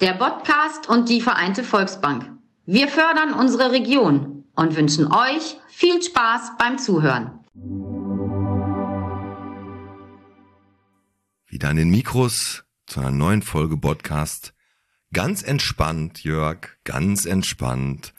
der Podcast und die Vereinte Volksbank. Wir fördern unsere Region und wünschen euch viel Spaß beim Zuhören. Wieder an den Mikros zu einer neuen Folge Podcast. Ganz entspannt, Jörg, ganz entspannt.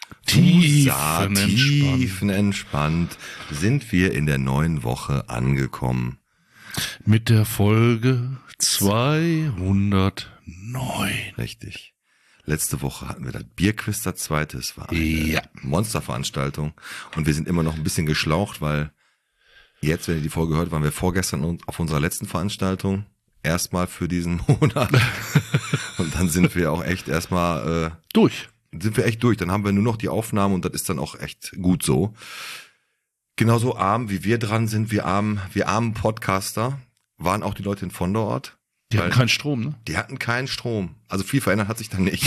Tiefenentspannt sind wir in der neuen Woche angekommen. Mit der Folge 209. Richtig. Letzte Woche hatten wir das Bierquiz, das zweite. Es war eine Monsterveranstaltung. Und wir sind immer noch ein bisschen geschlaucht, weil jetzt, wenn ihr die Folge hört, waren wir vorgestern auf unserer letzten Veranstaltung. Erstmal für diesen Monat. Und dann sind wir auch echt erstmal durch. Sind wir echt durch. Dann haben wir nur noch die Aufnahme und das ist dann auch echt gut so. Genauso arm wie wir dran sind, wir armen Podcaster, waren auch die Leute in Vonderort. Die hatten keinen Strom, ne? Die hatten keinen Strom. Also viel verändert hat sich dann nicht.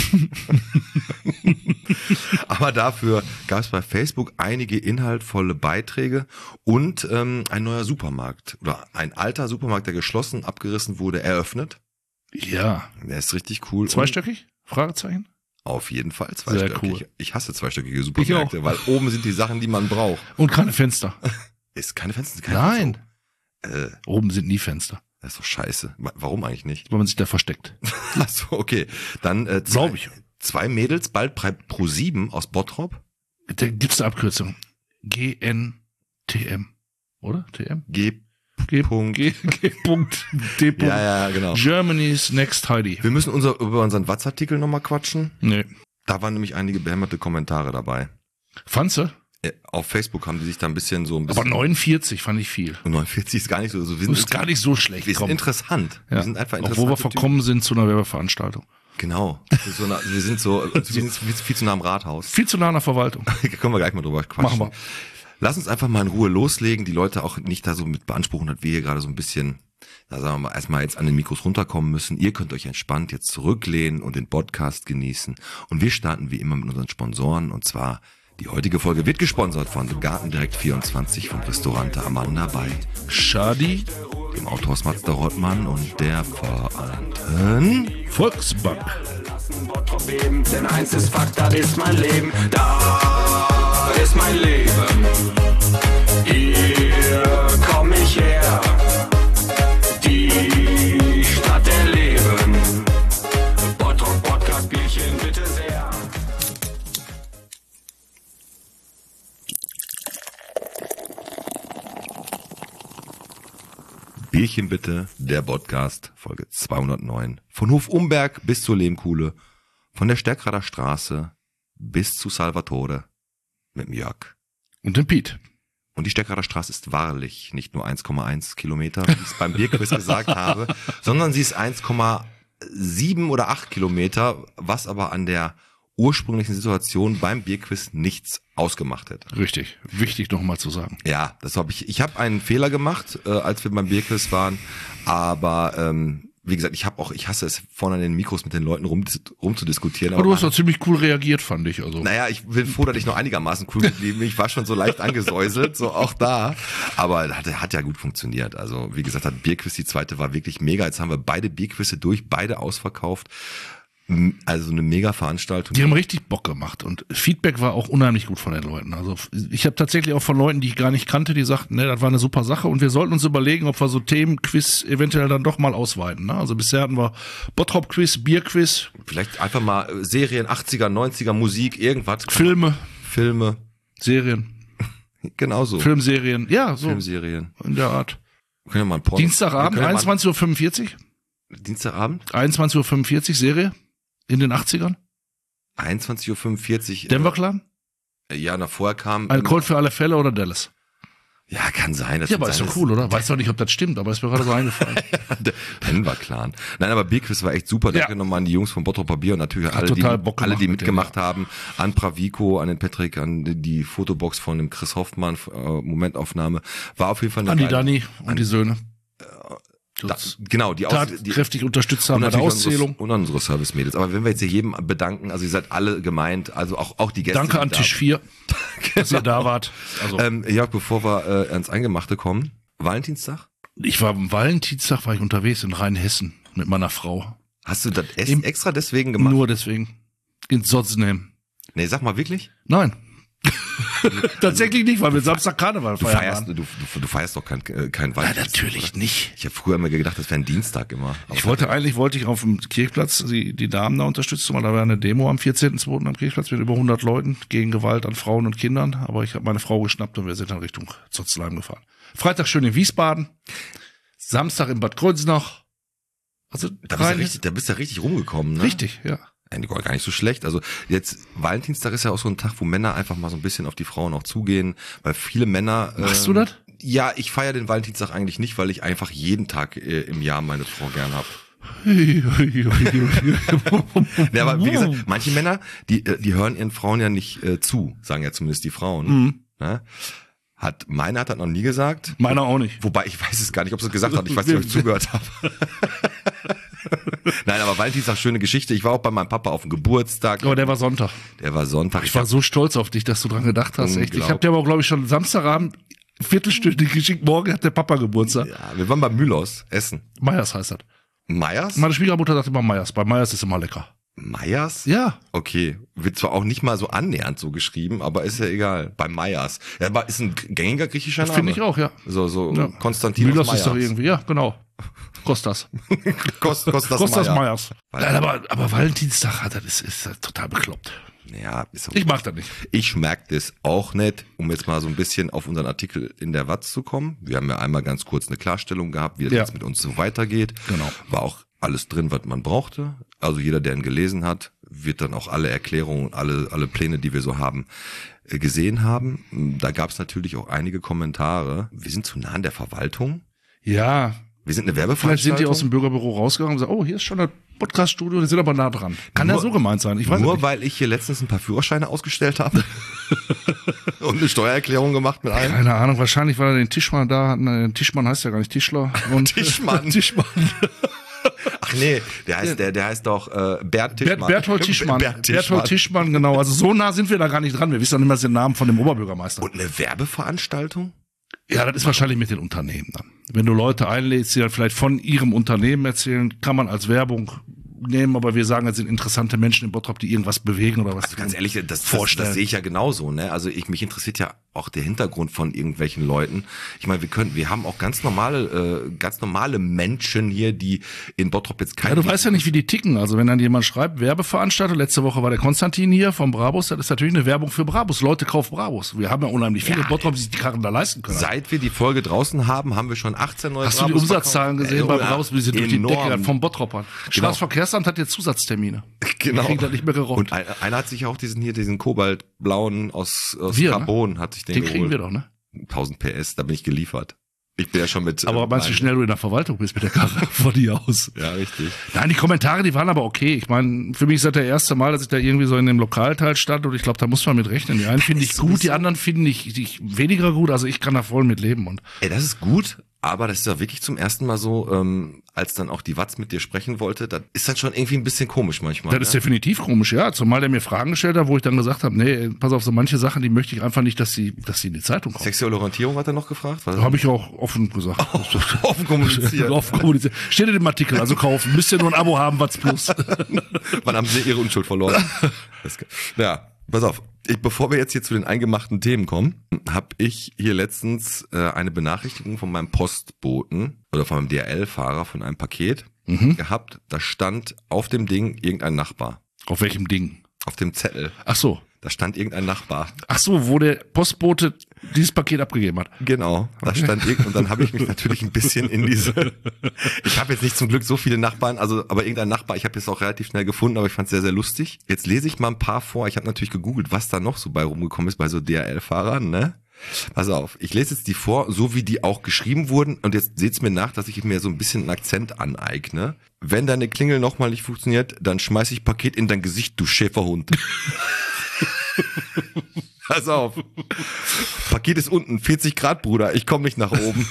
Aber dafür gab es bei Facebook einige inhaltvolle Beiträge und ein neuer Supermarkt oder ein alter Supermarkt, der geschlossen, abgerissen wurde, eröffnet. Ja. Der ist richtig cool. Zweistöckig? Fragezeichen? Auf jeden Fall zweistöckig. Sehr cool. Ich hasse zweistöckige Supermärkte, Ich auch. weil oben sind die Sachen, die man braucht. Und keine Fenster. Ist keine Fenster? Nein. Fenster. Oben sind nie Fenster. Das ist doch scheiße. Warum eigentlich nicht? Weil man sich da versteckt. Ach so, okay. Dann zwei Mädels, bald pro 7 aus Bottrop. Da gibt's eine Abkürzung. GNTM. Oder? TM? G. D. Ja, genau. Germany's Next Heidi. Wir müssen über unseren Watz-Artikel nochmal quatschen. Nee. Da waren nämlich einige behämmerte Kommentare dabei. Fandst du? Auf Facebook haben die sich da ein bisschen. Aber 49 fand ich viel. 49 ist gar nicht so. Das ist gar nicht so schlecht. Wir sind interessant. Ja. Wir sind einfach interessant. Obwohl wir verkommen sind zu einer Werbeveranstaltung. Genau. Wir sind viel zu nah am Rathaus. Viel zu nah an der Verwaltung. Können wir gleich mal drüber quatschen. Machen wir. Lass uns einfach mal in Ruhe loslegen. Die Leute auch nicht da so mit beanspruchen, dass wir hier gerade so ein bisschen, da sagen wir mal, erstmal jetzt an den Mikros runterkommen müssen. Ihr könnt euch entspannt jetzt zurücklehnen und den Podcast genießen. Und wir starten wie immer mit unseren Sponsoren. Und zwar, die heutige Folge wird gesponsert von Gartendirekt 24 vom Restaurante Amanda bei Schadi, dem Autohaus Mazda Rottmann und der Vereinten Volksbank. Denn eins ist Fakt, das ist mein Leben. Da ist mein Leben. Hier komm ich her. Die Stadt der Leben. Bottrop Podcast Bierchen bitte sehr. Bierchen bitte, der Podcast, Folge 209. Von Hof Umberg bis zur Lehmkuhle, von der Stärkrader Straße bis zu Salvatore mit dem Jörg. Und dem Piet. Und die Stärkrader Straße ist wahrlich nicht nur 1,1 Kilometer, wie ich es beim Bierquiz gesagt habe, sondern sie ist 1,7 oder 8 Kilometer, was aber an der ursprünglichen Situation beim Bierquiz nichts ausgemacht hätte. Richtig, wichtig nochmal zu sagen. Ja, das habe ich. Ich habe einen Fehler gemacht, als wir beim Bierquiz waren, aber wie gesagt, ich hasse es, vorne an den Mikros mit den Leuten rumzudiskutieren. Aber du hast doch ziemlich cool reagiert, fand ich. Also. Naja, ich bin froh, dass ich noch einigermaßen cool geblieben bin. Ich war schon so leicht angesäuselt, so auch da. Aber hat ja gut funktioniert. Also wie gesagt, das Bierquiz, die zweite war wirklich mega. Jetzt haben wir beide Bierquizze durch, beide ausverkauft. Also eine mega Veranstaltung. Die haben richtig Bock gemacht und Feedback war auch unheimlich gut von den Leuten. Also ich habe tatsächlich auch von Leuten, die ich gar nicht kannte, die sagten, ne, das war eine super Sache und wir sollten uns überlegen, ob wir so Themenquiz eventuell dann doch mal ausweiten. Ne? Also bisher hatten wir Bottrop-Quiz, Bierquiz. Vielleicht einfach mal Serien, 80er, 90er, Musik, irgendwas. Filme. Serien. Genauso. Filmserien, ja, so. Filmserien. In der Art. Wir können ja mal ein Porno. Dienstagabend, 21.45 Uhr. Dienstagabend? 21.45 Uhr, Serie. In den 80ern? 21.45 Uhr. Denver Clan? Ja, vorher kam... Ein Colt für alle Fälle oder Dallas? Ja, kann sein. Ja, aber ist doch cool, oder? Weiß doch nicht, ob das stimmt, aber ist mir gerade so eingefallen. Denver Clan. Nein, aber Bierquiz war echt super. Danke nochmal an die Jungs von Bottroper Bier und natürlich alle, die mitgemacht haben. An Pravico, an den Patrick, an die Fotobox von dem Chris Hoffmann, Momentaufnahme. War auf jeden Fall eine An die Dani und die Söhne. Die kräftig unterstützt haben bei der Auszählung. Und unsere Service-Mädels. Aber wenn wir jetzt hier jedem bedanken, also ihr seid alle gemeint, also auch die Gäste. Danke an Tisch 4, dass ihr da wart. Also. Ja, bevor wir ans Eingemachte kommen, Valentinstag? Am Valentinstag war ich unterwegs in Rheinhessen mit meiner Frau. Hast du das extra deswegen gemacht? Nur deswegen. In Sotzenheim. Nee, sag mal wirklich? Nein. Tatsächlich nicht, weil wir Samstag Karneval feiern. Du feierst doch kein Nein, Valentinstag, natürlich oder? nicht. Ich habe früher immer gedacht, das wäre ein Dienstag immer. Aber Wollte ich auf dem Kirchplatz die Damen da unterstützen, weil da war eine Demo am 14.2. am Kirchplatz mit über 100 Leuten gegen Gewalt an Frauen und Kindern. Aber ich habe meine Frau geschnappt und wir sind dann Richtung Zotzleim gefahren. Freitag schön in Wiesbaden. Samstag in Bad Kreuznach. Also da bist du ja richtig rumgekommen, ne? Richtig, ja. Eigentlich gar nicht so schlecht. Also jetzt, Valentinstag ist ja auch so ein Tag, wo Männer einfach mal so ein bisschen auf die Frauen auch zugehen, weil viele Männer... Machst du das? Ja, ich feiere den Valentinstag eigentlich nicht, weil ich einfach jeden Tag im Jahr meine Frau gern hab. Ja, aber wie gesagt, manche Männer, die hören ihren Frauen ja nicht zu, sagen ja zumindest die Frauen. Mhm. Ne? Meiner hat das noch nie gesagt. Meiner auch nicht. Wobei, ich weiß es gar nicht, ob sie es gesagt hat. Ich weiß nicht, ob ich zugehört habe. Nein, aber Valentinstag, schöne Geschichte. Ich war auch bei meinem Papa auf dem Geburtstag. Aber der war Sonntag. Ich war so stolz auf dich, dass du dran gedacht hast. Echt. Ich habe dir aber, glaube ich, schon Samstagabend viertelstündig geschickt. Morgen hat der Papa Geburtstag. Ja, wir waren bei Mühlers essen. Meyers heißt das. Meyers? Meine Schwiegermutter sagt immer Meyers. Bei Meyers ist immer lecker. Meyers? Ja. Okay. Wird zwar auch nicht mal so annähernd so geschrieben, aber ist ja egal. Bei Meyers. Ja, aber ist ein gängiger griechischer Name. Finde ich auch, ja. So ja. Konstantinos Mühlers Meyers. ist doch irgendwie, ja, genau. Kostas. Kostas Meyers. Nein, aber Valentinstag, das ist total bekloppt. Ja, ist ich mag das nicht. Ich merke das auch nicht, um jetzt mal so ein bisschen auf unseren Artikel in der Watz zu kommen. Wir haben ja einmal ganz kurz eine Klarstellung gehabt, wie das jetzt mit uns so weitergeht. Genau. War auch alles drin, was man brauchte. Also jeder, der ihn gelesen hat, wird dann auch alle Erklärungen, alle Pläne, die wir so haben, gesehen haben. Da gab es natürlich auch einige Kommentare. Wir sind zu nah an der Verwaltung. Ja. Wir sind eine Werbeveranstaltung. Vielleicht sind die aus dem Bürgerbüro rausgegangen und sagen, oh, hier ist schon das Podcast-Studio, die sind aber nah dran. Kann ja so gemeint sein. Ich weiß nur nicht. Weil ich hier letztens ein paar Führerscheine ausgestellt habe und eine Steuererklärung gemacht mit einem. Keine Ahnung, wahrscheinlich war da den Tischmann da. Tischmann heißt ja gar nicht Tischler. Und Tischmann. Ach nee, der heißt doch Bert Tischmann. Berthold Tischmann. Berthold Tischmann, genau. Also so nah sind wir da gar nicht dran. Wir wissen doch nicht mal den Namen von dem Oberbürgermeister. Und eine Werbeveranstaltung? Ja, das ist wahrscheinlich mit den Unternehmen dann. Wenn du Leute einlädst, die dann vielleicht von ihrem Unternehmen erzählen, kann man als Werbung nehmen, aber wir sagen, es sind interessante Menschen in Bottrop, die irgendwas bewegen oder was. Also ganz ehrlich, das sehe ich ja genauso, ne? Also mich interessiert ja auch der Hintergrund von irgendwelchen Leuten. Ich meine, wir haben auch ganz normale Menschen hier, die in Bottrop jetzt keine. Ja, du weißt ja nicht, wie die ticken. Also wenn dann jemand schreibt, Werbeveranstalter, letzte Woche war der Konstantin hier vom Brabus, das ist natürlich eine Werbung für Brabus. Leute kaufen Brabus. Wir haben ja unheimlich viele Bottrop, die sich die Karren da leisten können. Seit wir die Folge draußen haben wir schon 18 neue Hast Brabus. Hast du die Umsatzzahlen gesehen bei Brabus, wie sie durch die Decke vom Bottropern? Straßenverkehrsamt hat jetzt Zusatztermine. Genau. Die kriegen das nicht mehr gerockt. Und einer hat sich auch diesen kobaltblauen aus Carbon, ne? Hat sich den kriegen wir doch, ne? 1000 PS, da bin ich geliefert. Ich bin ja schon mit... Aber meinst du, wie schnell du in der Verwaltung bist mit der Karre von dir aus? Ja, richtig. Nein, die Kommentare, die waren aber okay. Ich meine, für mich ist das der erste Mal, dass ich da irgendwie so in dem Lokalteil stand und ich glaube, da muss man mit rechnen. Die einen finde ich gut, die anderen finde ich weniger gut. Also ich kann da voll mit leben. Und das ist gut, aber das ist ja wirklich zum ersten Mal so, als dann auch die Watz mit dir sprechen wollte, das ist dann schon irgendwie ein bisschen komisch manchmal. Das ist definitiv komisch, ja. Zumal der mir Fragen gestellt hat, wo ich dann gesagt habe, nee, pass auf, so manche Sachen, die möchte ich einfach nicht, dass sie in die Zeitung kommen. Sexuelle Orientierung hat er noch gefragt? Habe ich auch offen gesagt. Offen kommuniziert. Offen kommuniziert. Steht in dem Artikel, also kaufen. Müsst ihr nur ein Abo haben, Watz Plus. Wann haben sie ihre Unschuld verloren? Ja, pass auf. Bevor wir jetzt hier zu den eingemachten Themen kommen, habe ich hier letztens eine Benachrichtigung von meinem Postboten oder von meinem DHL-Fahrer von einem Paket gehabt. Da stand auf dem Ding irgendein Nachbar. Auf welchem Ding? Auf dem Zettel. Ach so. Da stand irgendein Nachbar. Ach so, wo der Postbote dieses Paket abgegeben hat. Genau, da stand und dann habe ich mich natürlich ein bisschen in ich habe jetzt nicht zum Glück so viele Nachbarn, aber irgendein Nachbar, ich habe es auch relativ schnell gefunden, aber ich fand es sehr, sehr lustig. Jetzt lese ich mal ein paar vor. Ich habe natürlich gegoogelt, was da noch so bei rumgekommen ist bei so DHL-Fahrern, ne? Pass auf, ich lese jetzt die vor, so wie die auch geschrieben wurden und jetzt seht's mir nach, dass ich mir so ein bisschen einen Akzent aneigne. Wenn deine Klingel nochmal nicht funktioniert, dann schmeiß ich Paket in dein Gesicht, du Schäferhund. Pass auf. Paket ist unten, 40 Grad, Bruder, ich komme nicht nach oben.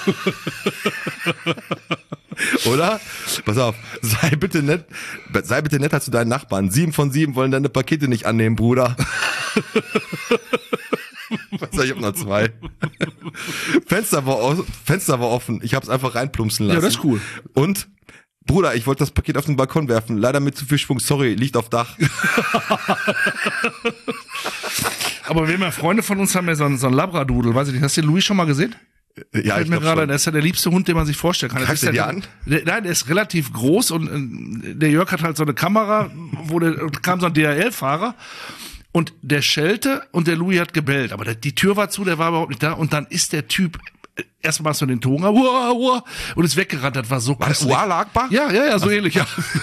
Oder? Pass auf, sei bitte netter zu deinen Nachbarn. 7 von 7 wollen deine Pakete nicht annehmen, Bruder. Ich hab noch 2. Fenster war offen, ich hab's einfach reinplumpsen lassen. Ja, das ist cool. Und Bruder, ich wollte das Paket auf den Balkon werfen. Leider mit zu viel Schwung. Sorry, liegt auf Dach. Aber wir haben ja Freunde von uns, haben ja so einen Labradudel. Weiß ich nicht, hast du den Louis schon mal gesehen? Ja, Fällt mir gerade, der ist ja der liebste Hund, den man sich vorstellen kann. Greifst du dir an? Nein, der ist relativ groß und der Jörg hat halt so eine Kamera, kam so ein DHL-Fahrer und der schellte und der Louis hat gebellt. Aber die Tür war zu, der war überhaupt nicht da und dann ist der Typ erstmal so den Ton und ist weggerannt, das war so War das Uala Akbar? Ja, so ähnlich, ja.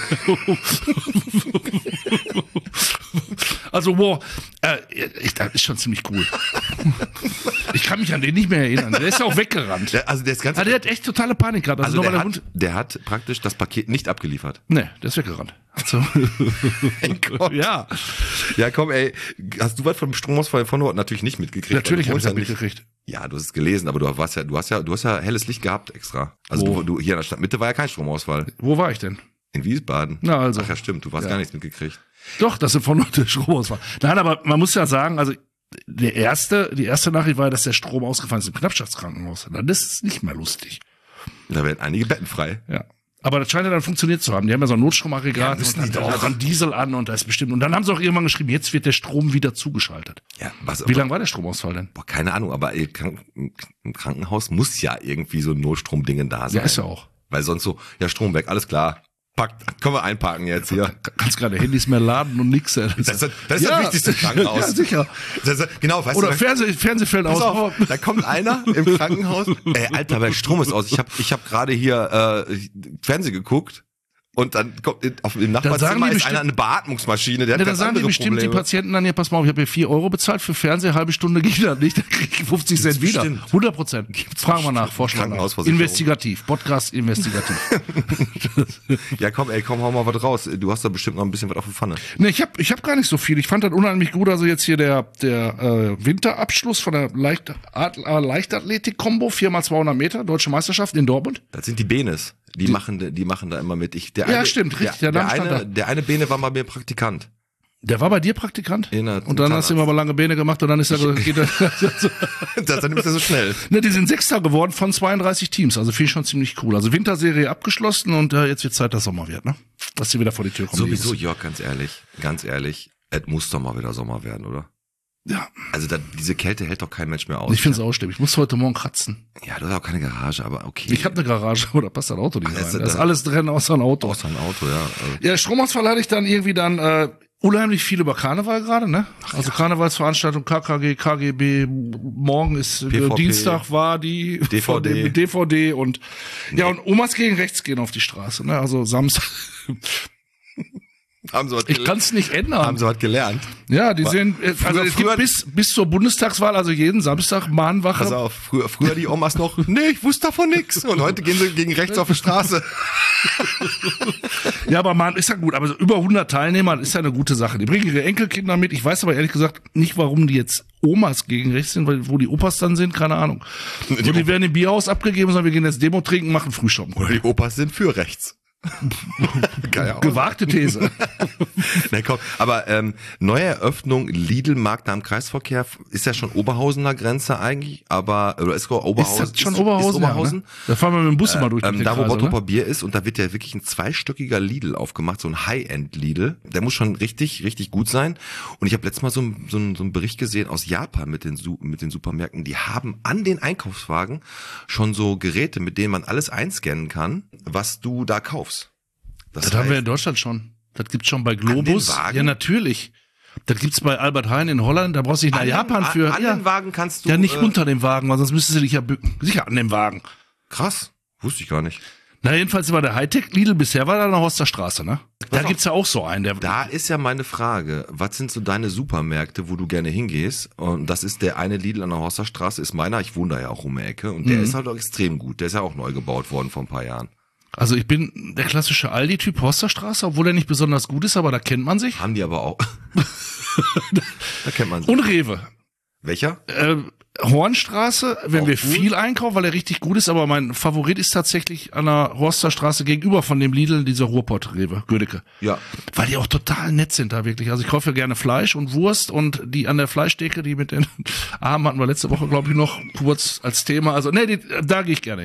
Also, das ist schon ziemlich cool. Ich kann mich an den nicht mehr erinnern. Der ist ja auch weggerannt. Der ist ganz. Der hat echt totale Panik gehabt. Also der hat praktisch das Paket nicht abgeliefert. Nee, der ist weggerannt. So. Mein Gott. Ja. Ja, komm, ey. Hast du was vom Stromausfall von Nord natürlich nicht mitgekriegt? Natürlich habe ich das nicht mitgekriegt. Ja, du hast es gelesen, aber du hast ja helles Licht gehabt extra. Also du hier in der Stadtmitte war ja kein Stromausfall. Wo war ich denn? In Wiesbaden. Na also. Ach ja, stimmt. Du hast gar nichts mitgekriegt. Doch, das ist von Nord der Stromausfall. Nein, aber man muss ja sagen, also die erste Nachricht war, dass der Strom ausgefallen ist im Knappschaftskrankenhaus. Dann ist es nicht mehr lustig. Da werden einige Betten frei. Ja. Aber das scheint ja dann funktioniert zu haben. Die haben ja so ein Notstromaggregat müssen und die dann doch. hat so ein Diesel an und da ist bestimmt. Und dann haben sie auch irgendwann geschrieben, jetzt wird der Strom wieder zugeschaltet. Ja, Wie lange war der Stromausfall denn? Boah, keine Ahnung, aber im Krankenhaus muss ja irgendwie so ein Notstromdingen da sein. Ja, ist ja auch. Weil sonst so, ja, Strom weg, alles klar. Können wir einparken jetzt hier. Kannst gerade Handys mehr laden und nix. Das ist das wichtigste Krankenhaus. Ja, sicher. Genau, weißt Oder du. Fernseh fällt Pass aus. auf, da kommt einer im Krankenhaus. Ey, Alter, der Strom ist aus. Ich hab gerade hier Fernsehen geguckt. Und dann kommt im Nachbarzimmer ist einer eine Beatmungsmaschine, der hat dann ganz sagen die andere bestimmt Probleme. die Patienten dann, ja, pass mal auf, ich habe hier 4 Euro bezahlt für Fernseher, halbe Stunde geht das nicht, dann krieg ich 50 Cent wieder. bestimmt. 100%. Fragen wir nach, forschen wir nach. Krankenhausversicherung. Investigativ, Podcast investigativ. Ja, komm, hau mal was raus. Du hast da bestimmt noch ein bisschen was auf der Pfanne. Ne, ich hab gar nicht so viel. Ich fand das unheimlich gut. Also jetzt hier der Winterabschluss von der Leichtathletik-Kombo, 4x200 Meter, Deutsche Meisterschaft in Dortmund. Das sind die Benes. Die machen da immer mit. Stimmt, richtig. Der eine Bene war mal mir Praktikant. Der war bei dir Praktikant? In der Und dann hast du ihm aber lange Beine gemacht und dann ist er dann ist er so schnell. Ne, die sind Sechster geworden von 32 Teams. Also finde ich schon ziemlich cool. Also Winterserie abgeschlossen und jetzt wird Zeit, dass Sommer wird, ne? Dass sie wieder vor die Tür kommen. Sowieso, Jörg, ganz ehrlich, es muss doch mal wieder Sommer werden, oder? Ja. Also diese Kälte hält doch kein Mensch mehr aus. Ich finde es auch schlimm. Ich muss heute Morgen kratzen. Ja, du hast auch keine Garage, aber okay. Ich habe eine Garage, aber da passt das Auto nicht rein. Also Da ist alles drin außer ein Auto. Außer ein Auto, ja. Also. Ja, Stromausfall hatte ich dann irgendwie unheimlich viel über Karneval gerade, ne? Also Karnevalsveranstaltung, KKG, KGB, morgen ist PvP, Dienstag war die DVD. mit DVD und ja, und Omas gegen rechts gehen auf die Straße, ne? Also Samstag. Ich kann es nicht ändern. Haben sie was gelernt. Ja, die sehen, also es gibt bis zur Bundestagswahl, also jeden Samstag Mahnwache. Pass auf, früher die Omas noch, nee, ich wusste davon nix. Und heute gehen sie gegen rechts auf die Straße. Ja, aber man ist ja gut, aber so über 100 Teilnehmer ist ja eine gute Sache. Die bringen ihre Enkelkinder mit. Ich weiß aber ehrlich gesagt nicht, warum die jetzt Omas gegen rechts sind, weil wo die Opas dann sind, keine Ahnung. Die werden im Bierhaus abgegeben, sondern wir gehen jetzt Demo trinken, machen Frühstück. Oder die Opas sind für rechts. Gewagte These. Na komm, aber neue Eröffnung Lidl-Markt am Kreisverkehr ist ja schon Oberhausener Grenze eigentlich, aber oder ist Oberhausen? Ist das schon Oberhausen? Ja, ne? Da fahren wir mit dem Bus immer durch den Da, wo Kreis, Bottroper Bier ist, und da wird ja wirklich ein zweistöckiger Lidl aufgemacht, so ein High-End-Lidl. Der muss schon richtig, richtig gut sein. Und ich habe letztes Mal so einen Bericht gesehen aus Japan mit den Supermärkten. Die haben an den Einkaufswagen schon so Geräte, mit denen man alles einscannen kann, was du da kaufst. Das haben wir in Deutschland schon. Das gibt's schon bei Globus. Ja, natürlich. Das gibt's bei Albert Heijn in Holland. Da brauchst du nicht nach Japan für. An den Wagen kannst du. Ja, nicht unter dem Wagen, weil sonst müsstest du dich ja bücken. Sicher an dem Wagen. Krass. Wusste ich gar nicht. Na, jedenfalls war der Hightech-Lidl bisher war da noch aus der Straße, ne? Da gibt's ja auch so einen. Da ist ja meine Frage, was sind so deine Supermärkte, wo du gerne hingehst? Und das ist der eine Lidl an der Horsterstraße, ist meiner. Ich wohne da ja auch um die Ecke. Und der ist halt auch extrem gut. Der ist ja auch neu gebaut worden vor ein paar Jahren. Also ich bin der klassische Aldi-Typ Horsterstraße, obwohl er nicht besonders gut ist, aber da kennt man sich. Haben die aber auch. Da kennt man sich. Und Rewe. Welcher? Hornstraße, wenn auch wir gut. viel einkaufen, weil er richtig gut ist, aber mein Favorit ist tatsächlich an der Horsterstraße gegenüber von dem Lidl, dieser Ruhrpott-Rewe, Gödecke. Ja. Weil die auch total nett sind da wirklich. Also ich kaufe ja gerne Fleisch und Wurst und die an der Fleischtheke, die mit den Armen hatten wir letzte Woche, glaube ich, noch kurz als Thema. Also da gehe ich gerne hin.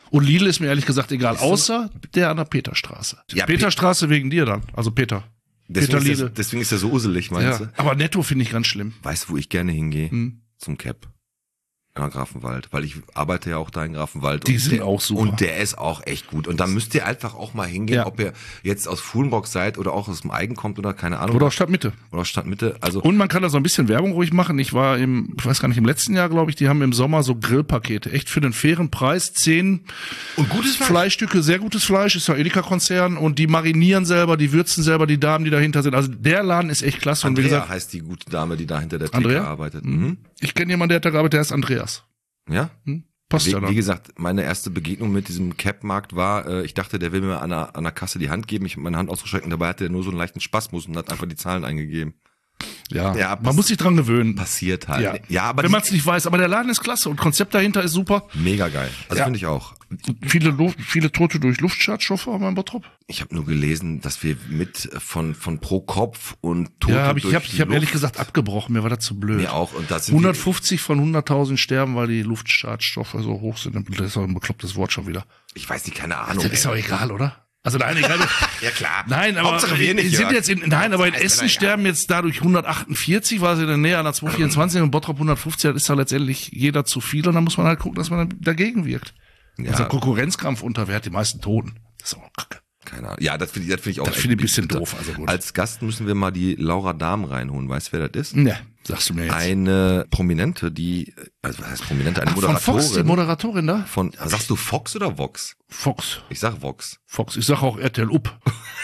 Und Lidl ist mir ehrlich gesagt egal, außer der an der Peterstraße. Ja, Peterstraße wegen dir dann, also Peter. Deswegen ist er so uselig, meinst Ja, du? aber Netto finde ich ganz schlimm. Weißt du, wo ich gerne hingehe? Zum Cap. Ja, Grafenwald, weil ich arbeite ja auch da in Grafenwald. Die sind auch super. Und der ist auch echt gut. Und da müsst ihr einfach auch mal hingehen, Ja. ob ihr jetzt aus Fuhlenbrock seid oder auch aus dem Eigen kommt oder keine Ahnung. Oder aus Stadtmitte. Oder aus Stadtmitte. Also Und man kann da so ein bisschen Werbung ruhig machen. Ich war ich weiß gar nicht, im letzten Jahr, glaube ich, die haben im Sommer so Grillpakete. Echt für den fairen Preis. 10 und gutes Fleischstücke, sehr gutes Fleisch, ist ja Edeka-Konzern. Und die marinieren selber, die würzen selber, die Damen, die dahinter sind. Also der Laden ist echt klasse. Und wie Andrea gesagt, heißt die gute Dame, die da hinter der Theke Andrea? arbeitet. ich kenne jemanden, der hat da gearbeitet, der ist Andreas. Ja? Passt ja Wie dann. gesagt, meine erste Begegnung mit diesem Cap-Markt war, ich dachte, der will mir an der Kasse die Hand geben. Ich habe meine Hand ausgestreckt und dabei hatte er nur so einen leichten Spasmus und hat einfach die Zahlen eingegeben. Ja, man muss sich dran gewöhnen. Passiert halt. Ja, aber wenn man es nicht weiß. Aber der Laden ist klasse und Konzept dahinter ist super. mega geil. Also Ja. finde ich auch. Viele Tote durch Luftschadstoffe haben wir in Bottrop. Ich habe nur gelesen, dass wir mit von pro Kopf und Tote Ja, durch ich die hab ehrlich Luft- gesagt abgebrochen. Mir war das zu blöd. Mir auch. Und das sind 150 von 100.000 sterben, weil die Luftschadstoffe so hoch sind. Das ist auch ein beklopptes Wort schon wieder. ich weiß nicht, keine Ahnung. Das ist auch egal, oder? Also nein, egal. Ja klar. Nein, aber Hauptsache wir nicht, sind Jörg. jetzt aber in Das ist Essen mir sterben jetzt dadurch 148, weil sie in der Nähe an der 224 und Bottrop 150, das ist ja letztendlich jeder zu viel und dann muss man halt gucken, dass man dagegen wirkt. Ja. Also Konkurrenzkampf unter, wer hat die meisten Toten? Das ist auch kacke. Keine Ahnung. Ja, das finde ich auch. Das echt finde ich ein bisschen bitter. doof, also gut. Als Gast müssen wir mal die Laura Dahm reinholen. Weißt du, wer das ist? Ne, sagst du mir jetzt. Eine Prominente, also was heißt Prominente? Eine Von Moderatorin. Fox, die Moderatorin da? Sagst du Fox oder Vox? Fox. Ich sag Vox. Fox. Ich sag auch RTL Up.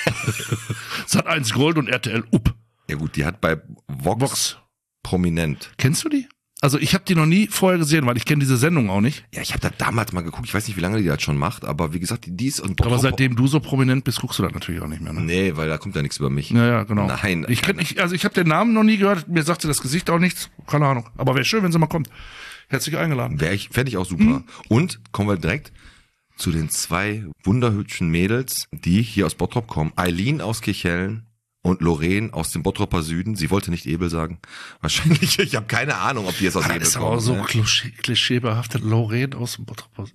Sat.1 Gold und RTL Up. Ja gut, die hat bei Vox. Prominent. Kennst du die? Also ich habe die noch nie vorher gesehen, weil ich kenne diese Sendung auch nicht. Ja, ich habe da damals mal geguckt. Ich weiß nicht, wie lange die das schon macht, aber wie gesagt, die ist und Aber seitdem du so prominent bist, guckst du das natürlich auch nicht mehr. Ne? Nee, weil da kommt ja nichts über mich. Ja, genau. Nein. Ich habe den Namen noch nie gehört. Mir sagte das Gesicht auch nichts. Keine Ahnung. Aber wäre schön, wenn sie mal kommt. Herzlich eingeladen. Fände ich auch super. Und kommen wir direkt zu den 2 wunderhübschen Mädels, die hier aus Bottrop kommen. Eileen aus Kirchhellen und Lorraine aus dem Bottroper Süden. Sie wollte nicht Ebel sagen. Wahrscheinlich, ich habe keine Ahnung, ob die jetzt aus Ebel Das ist kommen. aber so ne? klischeebehaftet. Lorraine aus dem Bottrop.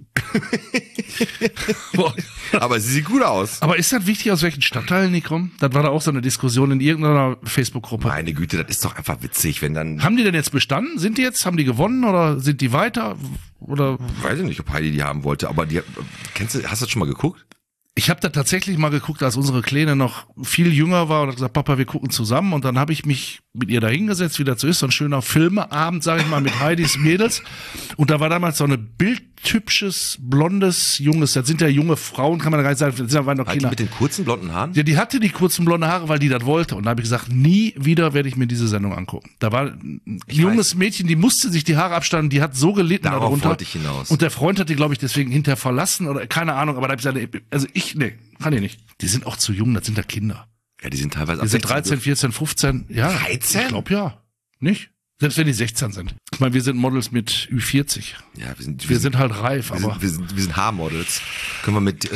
Aber sie sieht gut aus. Aber ist das wichtig, aus welchen Stadtteilen die kommen? Das war da auch so eine Diskussion in irgendeiner Facebook-Gruppe. Meine Güte, das ist doch einfach witzig, wenn dann... Haben die denn jetzt bestanden? Haben die gewonnen oder sind die weiter? Oder Weiß ich nicht, ob Heidi die haben wollte, aber hast du das schon mal geguckt? ich habe da tatsächlich mal geguckt, als unsere Kleine noch viel jünger war und hat gesagt, Papa, wir gucken zusammen. Und dann habe ich mich mit ihr da hingesetzt, wie das so ist, so ein schöner Filmeabend, sage ich mal, mit Heidis Mädels. Und da war damals so eine bildhübsches, blondes, junges, das sind ja junge Frauen, kann man da gar nicht sagen, das waren noch Halt die Kinder. mit den kurzen blonden Haaren? Ja, die hatte die kurzen blonden Haare, weil die das wollte. Und da habe ich gesagt, nie wieder werde ich mir diese Sendung angucken. Da war ein junges Mädchen, die musste sich die Haare abschneiden, die hat so gelitten Darauf darunter. wollte ich hinaus. Und der Freund hat die, glaube ich, deswegen hinterher verlassen oder keine Ahnung. Aber da habe ich gesagt, also nee, kann ich nicht. Die sind auch zu jung, das sind ja Kinder. Ja, die sind teilweise Die sind 13, 14, 15. Ja, 13? Ich glaube ja. Nicht? Selbst wenn die 16 sind. Ich meine, wir sind Models mit Ü40. Ja, Wir sind halt reif, aber... wir sind Haarmodels. Können wir mit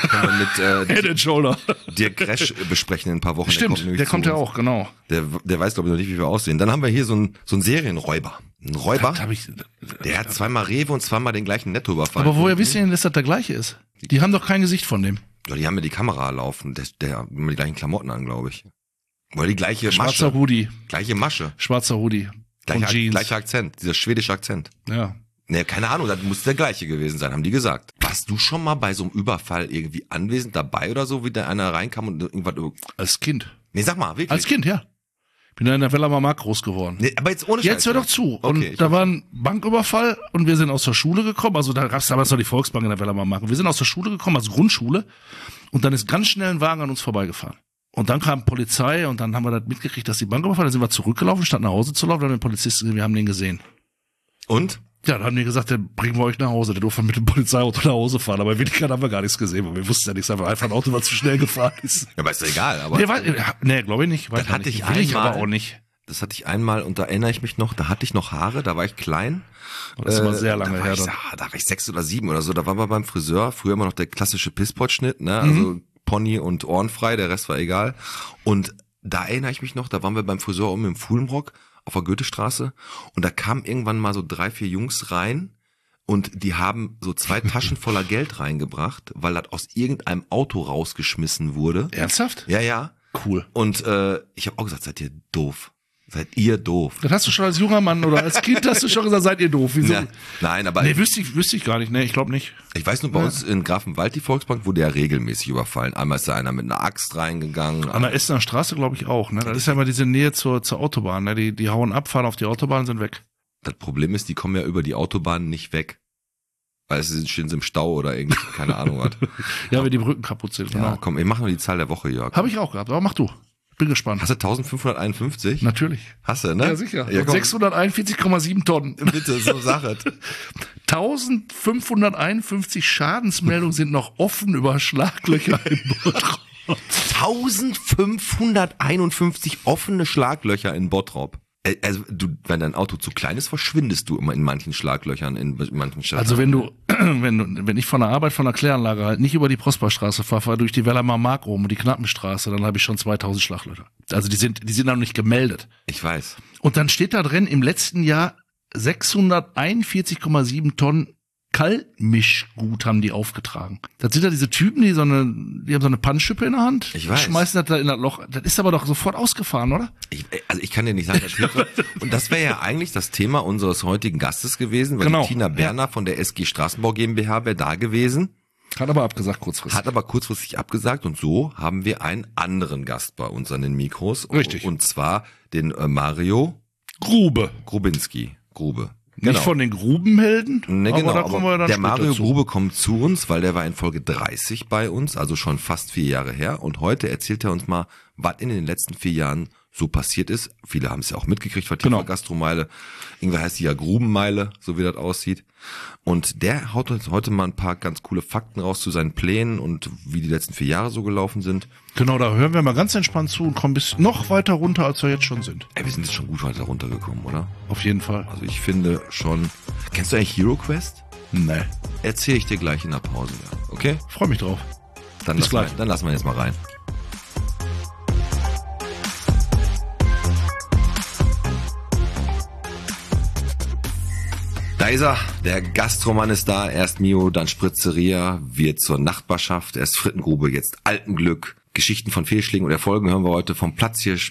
Head and Shoulder. Dirk Gresch besprechen in ein paar Wochen. Stimmt, der kommt ja auch, genau. Der weiß, glaube ich, noch nicht, wie wir aussehen. Dann haben wir hier so einen Serienräuber. Ein Räuber, Das hab ich, der hat zweimal Rewe und zweimal den gleichen Netto überfallen. aber woher wisst ihr denn, dass das der gleiche ist? Die haben doch kein Gesicht von dem. Ja, die haben ja die Kamera laufen. Der hat immer die gleichen Klamotten an, glaube ich. Oder die gleiche Schwarzer Masche. Hoodie. Gleiche Masche. Schwarzer Hoodie. Und Jeans. Gleicher Akzent. Dieser schwedische Akzent. Ja. Ne, keine Ahnung, das muss der gleiche gewesen sein, haben die gesagt. Warst du schon mal bei so einem Überfall irgendwie anwesend dabei oder so, wie da einer reinkam und irgendwas... Als Kind. Nee, sag mal, wirklich. Als Kind, ja. Bin da in der Wellermer Markt groß geworden. Nee, aber jetzt ohne Jetzt hör Scheiß, doch zu. Okay, Und da war ein Banküberfall und wir sind aus der Schule gekommen. Also da gab es damals noch die Volksbank in der Wellermer Markt. Wir sind aus der Schule gekommen, als Grundschule. Und dann ist ganz schnell ein Wagen an uns vorbeigefahren. Und dann kam Polizei und dann haben wir das mitgekriegt, dass die Bank überfallen. Dann sind wir zurückgelaufen, statt nach Hause zu laufen. Dann haben den Polizisten gesehen, wir haben den gesehen. Und? Ja, dann haben die gesagt, dann bringen wir euch nach Hause. Der durfte mit dem Polizeiauto nach Hause fahren. Aber in Wirklichkeit haben wir gar nichts gesehen, weil wir wussten ja nichts, weil einfach ein Auto war zu schnell gefahren ist. Ja, aber ist doch egal. Aber Nee, glaube ich nicht. Weiß Das hatte nicht. ich Will ich einmal. aber auch nicht. das hatte ich einmal und da erinnere ich mich noch, da hatte ich noch Haare, da war ich klein. Das ist aber sehr lange da war her ich, dann. Da war ich 6 oder 7 oder so, da waren wir beim Friseur, früher immer noch der klassische Pisspot-Schnitt, ne, also Pony und ohrenfrei, der Rest war egal. Und da erinnere ich mich noch, da waren wir beim Friseur oben im Fuhlenbrock auf der Goethestraße und da kamen irgendwann mal so 3, 4 Jungs rein und die haben so 2 Taschen voller Geld reingebracht, weil das aus irgendeinem Auto rausgeschmissen wurde. Ernsthaft? Ja. Cool. Und ich habe auch gesagt, seid ihr doof? Seid ihr doof? Das hast du schon als junger Mann oder als Kind hast du schon gesagt, seid ihr doof. Wieso? Ja, nein, aber Nee, wüsste ich gar nicht. Nee, ich glaube nicht. ich weiß nur, bei uns in Grafenwald, die Volksbank, wurde ja regelmäßig überfallen. Einmal ist da einer mit einer Axt reingegangen. An der Essener Straße glaube ich auch. Ne? Das ist ja immer diese Nähe zur Autobahn. Ne? Die hauen ab, fahren auf die Autobahn, sind weg. Das Problem ist, die kommen ja über die Autobahn nicht weg. Weil stehen sie im Stau oder irgendwie, keine Ahnung was. Ja, wenn die Brücken kaputt sind. Ja, Genau. komm, ich mach mal die Zahl der Woche, Jörg. Habe ich auch gehabt, aber mach du. Bin gespannt. Hast du 1551? Natürlich. Hast du, ne? Ja, sicher. Ja, Und komm, 641,7 Tonnen. bitte, so Sache. 1551 Schadensmeldungen sind noch offen über Schlaglöcher im Bottrop. 1551 offene Schlaglöcher in Bottrop. Also wenn dein Auto zu klein ist, verschwindest du immer in manchen Schlaglöchern, in manchen Städten. Also wenn ich von der Arbeit von der Kläranlage halt nicht über die Prosperstraße fahre durch die Wellermer Mark rum und die Knappenstraße, dann habe ich schon 2000 Schlaglöcher. Also die sind noch nicht gemeldet. Ich weiß. Und dann steht da drin, im letzten Jahr 641,7 Tonnen Kaltmischgut haben die aufgetragen. Das sind ja diese Typen, die haben so eine Pannschippe in der Hand. Ich weiß. Schmeißen das da in das Loch. Das ist aber doch sofort ausgefahren, oder? Ich kann dir nicht sagen, und das wäre ja eigentlich das Thema unseres heutigen Gastes gewesen, weil Genau. die Tina Berner von der SG Straßenbau GmbH wäre da gewesen, Hat aber abgesagt kurzfristig. hat aber kurzfristig abgesagt und so haben wir einen anderen Gast bei uns an den Mikros. Richtig. Und zwar den Mario Grube. Grubinski. Grube. Nicht von den Grubenhelden, Ne, aber genau, da kommen wir aber dann der später Mario zu. Grube kommt zu uns, weil der war in Folge 30 bei uns, also schon fast 4 Jahre her. Und heute erzählt er uns mal, was in den letzten 4 Jahren so passiert ist. Viele haben es ja auch mitgekriegt, was die Genau. Gastromeile, irgendwie heißt die ja Grubenmeile, so wie das aussieht. Und der haut uns heute mal ein paar ganz coole Fakten raus zu seinen Plänen und wie die letzten 4 Jahre so gelaufen sind. Genau, da hören wir mal ganz entspannt zu und kommen bis noch weiter runter, als wir jetzt schon sind. Ey, wir sind jetzt schon gut weiter runtergekommen, oder? Auf jeden Fall. Also ich finde schon. Kennst du eigentlich Hero Quest? Nee. Erzähle ich dir gleich in der Pause, ja. Okay? Freu mich drauf. Dann Bis gleich. lassen wir jetzt mal rein. Da ist er, der Gastromann ist da, erst Mio, dann Spritzeria, wird zur Nachbarschaft, erst Frittengrube, jetzt Altenglück. Geschichten von Fehlschlägen und Erfolgen hören wir heute vom Platzhirsch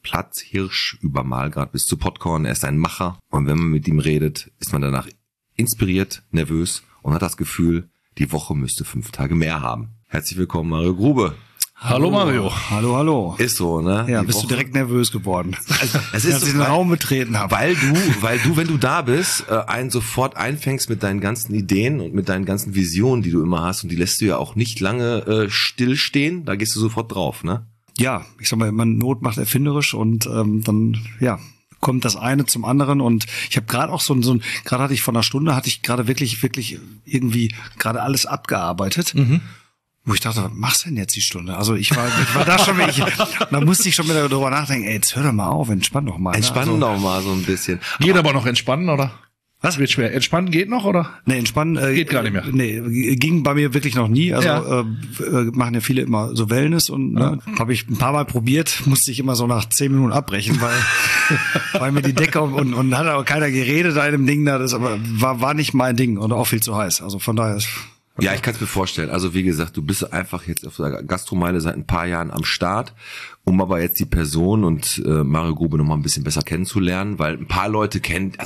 über Malgrad bis zu Popcorn. Er ist ein Macher und wenn man mit ihm redet, ist man danach inspiriert, nervös und hat das Gefühl, die Woche müsste 5 Tage mehr haben. Herzlich willkommen, Mario Grube. Hallo Mario. Hallo. Ist so, ne? Ja, Die bist Woche- du direkt nervös geworden, Also, es ist als so, ich den Raum betreten habe. weil du, wenn du da bist, einen sofort einfängst mit deinen ganzen Ideen und mit deinen ganzen Visionen, die du immer hast und die lässt du ja auch nicht lange stillstehen, da gehst du sofort drauf, ne? Ja, ich sag mal, man Not macht erfinderisch und dann, ja, kommt das eine zum anderen und ich habe gerade auch gerade hatte ich vor einer Stunde, hatte ich gerade wirklich irgendwie gerade alles abgearbeitet. Wo ich dachte, was machst du denn jetzt die Stunde? Also ich war da schon da musste ich schon wieder drüber nachdenken, ey, jetzt hör doch mal auf, entspann doch mal. ne? Entspannen Also, doch mal so ein bisschen. Geht aber noch entspannen, oder? Was wird schwer? Entspannen geht noch, oder? Nee, entspannen Geht gar nicht mehr. Nee, ging bei mir wirklich noch nie. Also Ja. machen ja viele immer so Wellness und ne, habe ich ein paar Mal probiert, musste ich immer so nach 10 Minuten abbrechen, weil mir die Decke und hat aber keiner geredet an dem Ding da. Das aber war nicht mein Ding und auch viel zu heiß. Also von daher ist Ja, ich kann es mir vorstellen. Also wie gesagt, du bist einfach jetzt auf der Gastromeile seit ein paar Jahren am Start, um aber jetzt die Person und Mario Grube noch mal ein bisschen besser kennenzulernen, weil ein paar Leute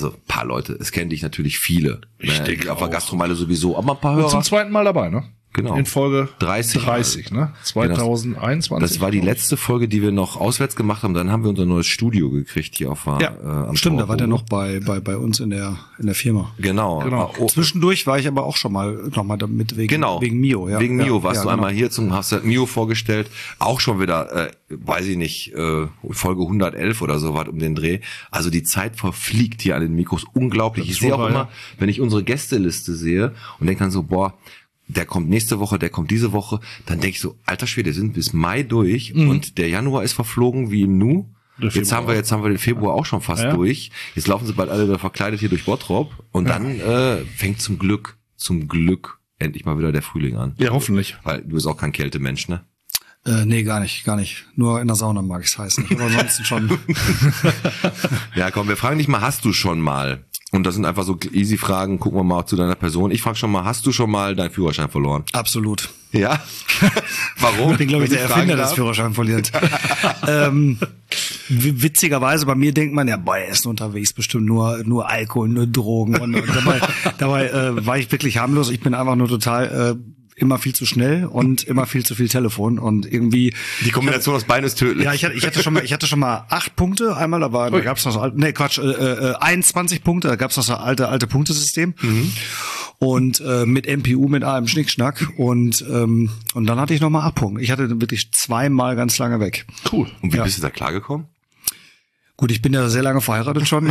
es kennen dich natürlich viele. Ich denke auf der auch. Gastromeile sowieso, aber ein paar Und Hörer. zum zweiten Mal dabei, ne? Genau. In Folge 30, ne? 2021. Das war die letzte Folge, die wir noch auswärts gemacht haben. Dann haben wir unser neues Studio gekriegt hier auf der, am stimmt, da war der Torbogen. noch bei uns in der Firma. Genau. Genau. Oh, Zwischendurch war ich aber auch schon mal nochmal damit wegen Mio. Ja. Wegen Mio warst du genau. einmal hier hast halt Mio vorgestellt. Auch schon wieder, weiß ich nicht, Folge 111 oder so was um den Dreh. Also die Zeit verfliegt hier an den Mikros unglaublich. Das Ich ist sehe wohl auch wahr, immer, ja. wenn ich unsere Gästeliste sehe und denke dann so, boah, der kommt nächste Woche, der kommt diese Woche, dann denke ich so, alter Schwede, wir sind bis Mai durch und der Januar ist verflogen wie im Nu. Der Jetzt haben wir den Februar auch schon fast Ja. durch. Jetzt laufen sie bald alle wieder verkleidet hier durch Bottrop und dann fängt zum Glück endlich mal wieder der Frühling an. Ja, hoffentlich. Weil du bist auch kein Kältemensch, ne? Nee, gar nicht. Nur in der Sauna mag ich's heiß nicht. Aber ansonsten schon. Ja, komm, wir fragen dich mal, hast du schon mal Und das sind einfach so easy Fragen, gucken wir mal zu deiner Person. Ich frage schon mal, hast du schon mal deinen Führerschein verloren? Absolut. Ja? Warum? Ich bin, glaube ich, der Erfinder des Führerschein verliert. Witzigerweise, bei mir denkt man ja, boah, er ist unterwegs, bestimmt nur Alkohol, nur Drogen. Und dabei war ich wirklich harmlos. Ich bin einfach nur total immer viel zu schnell und immer viel zu viel Telefon und irgendwie Die Kombination aus beiden ist tödlich. ja, ich hatte schon mal 8 Punkte einmal, da gab's noch so 21 Punkte, da gab's noch so alte Punktesystem. Und mit MPU, mit allem Schnickschnack und dann hatte ich noch mal 8 Punkte. Ich hatte wirklich 2-mal ganz lange weg. Cool. Und wie bist du da klargekommen? Gut, ich bin ja sehr lange verheiratet schon.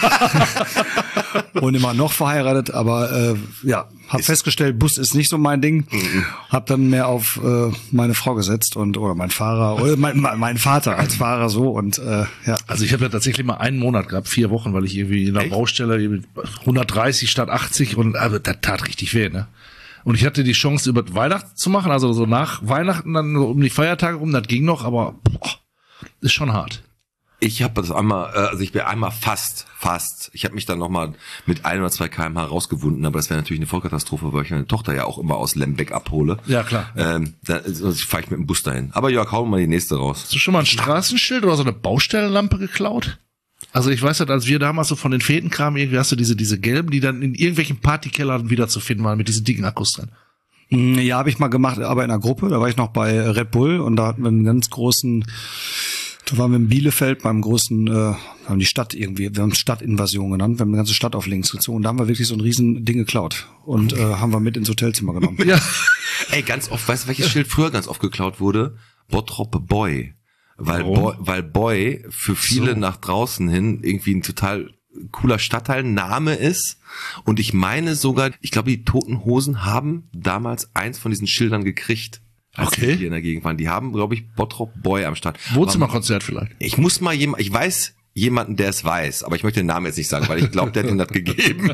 Und immer noch verheiratet, aber hab festgestellt, Bus ist nicht so mein Ding. Hab dann mehr auf meine Frau gesetzt oder mein Fahrer oder mein Vater als Fahrer so und ja. Also ich habe ja tatsächlich mal einen Monat gehabt, 4 Wochen, weil ich irgendwie in der Baustelle 130 statt 80 und also das tat richtig weh, ne? Und ich hatte die Chance über Weihnachten zu machen, also so nach Weihnachten dann um die Feiertage rum, das ging noch, aber ist schon hart. Ich habe das einmal, also ich bin einmal fast. Ich habe mich dann nochmal mit 1 oder 2 km/h rausgewunden, aber das wäre natürlich eine Vollkatastrophe, weil ich meine Tochter ja auch immer aus Lembeck abhole. Ja, klar. Dann fahre ich mit dem Bus dahin. Aber Jörg, hau mal die nächste raus. Hast du schon mal ein Straßenschild oder so eine Baustellenlampe geklaut? Also ich weiß halt, als wir damals so von den Fäden kamen, irgendwie hast du diese gelben, die dann in irgendwelchen Partykellern wieder zu finden waren, mit diesen dicken Akkus drin. Ja, habe ich mal gemacht, aber in einer Gruppe, da war ich noch bei Red Bull und da hatten wir einen ganz großen. Da waren wir in Bielefeld beim großen, haben die Stadt irgendwie, wir haben Stadtinvasion genannt, wir haben eine ganze Stadt auf links gezogen und da haben wir wirklich so ein riesen Ding geklaut und haben wir mit ins Hotelzimmer genommen. Ja. Ey, ganz oft, weißt du, welches Schild früher ganz oft geklaut wurde? Bottrop Boy. Weil Boy für viele nach draußen hin irgendwie ein total cooler Stadtteilname ist. Und ich meine sogar, ich glaube, die Toten Hosen haben damals eins von diesen Schildern gekriegt. Als die hier in der Gegend waren. Die haben, glaube ich, Bottrop Boy am Start. Wohnzimmerkonzert vielleicht. Ich muss mal ich weiß jemanden, der es weiß, aber ich möchte den Namen jetzt nicht sagen, weil ich glaube, der hat ihm das gegeben.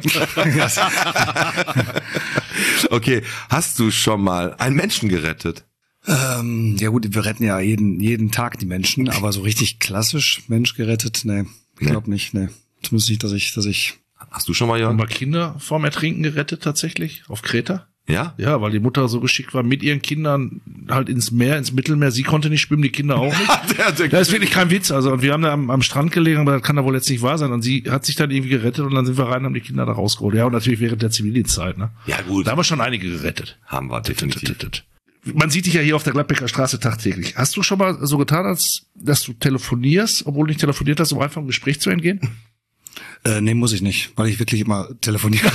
Okay, hast du schon mal einen Menschen gerettet? Ja gut, wir retten ja jeden Tag die Menschen, aber so richtig klassisch Mensch gerettet, nee, ich glaube nicht, nee. Zumindest nicht, dass ich. Hast du schon mal, Jörg? Haben wir Kinder vorm Ertrinken gerettet tatsächlich? Auf Kreta? Ja? Ja, weil die Mutter so geschickt war, mit ihren Kindern halt ins Mittelmeer. Sie konnte nicht schwimmen, die Kinder auch nicht. Das ist wirklich kein Witz. Also, und wir haben da am Strand gelegen, aber das kann da wohl jetzt nicht wahr sein. Und sie hat sich dann irgendwie gerettet und dann sind wir rein und haben die Kinder da rausgeholt. Ja, und natürlich während der Zivildienstzeit, ne? Ja, gut. Da haben wir schon einige gerettet. Haben wir, definitiv. Man sieht dich ja hier auf der Gladbecker Straße tagtäglich. Hast du schon mal so getan, als dass du telefonierst, obwohl du nicht telefoniert hast, um einfach im Gespräch zu entgehen? Nee, muss ich nicht, weil ich wirklich immer telefoniere.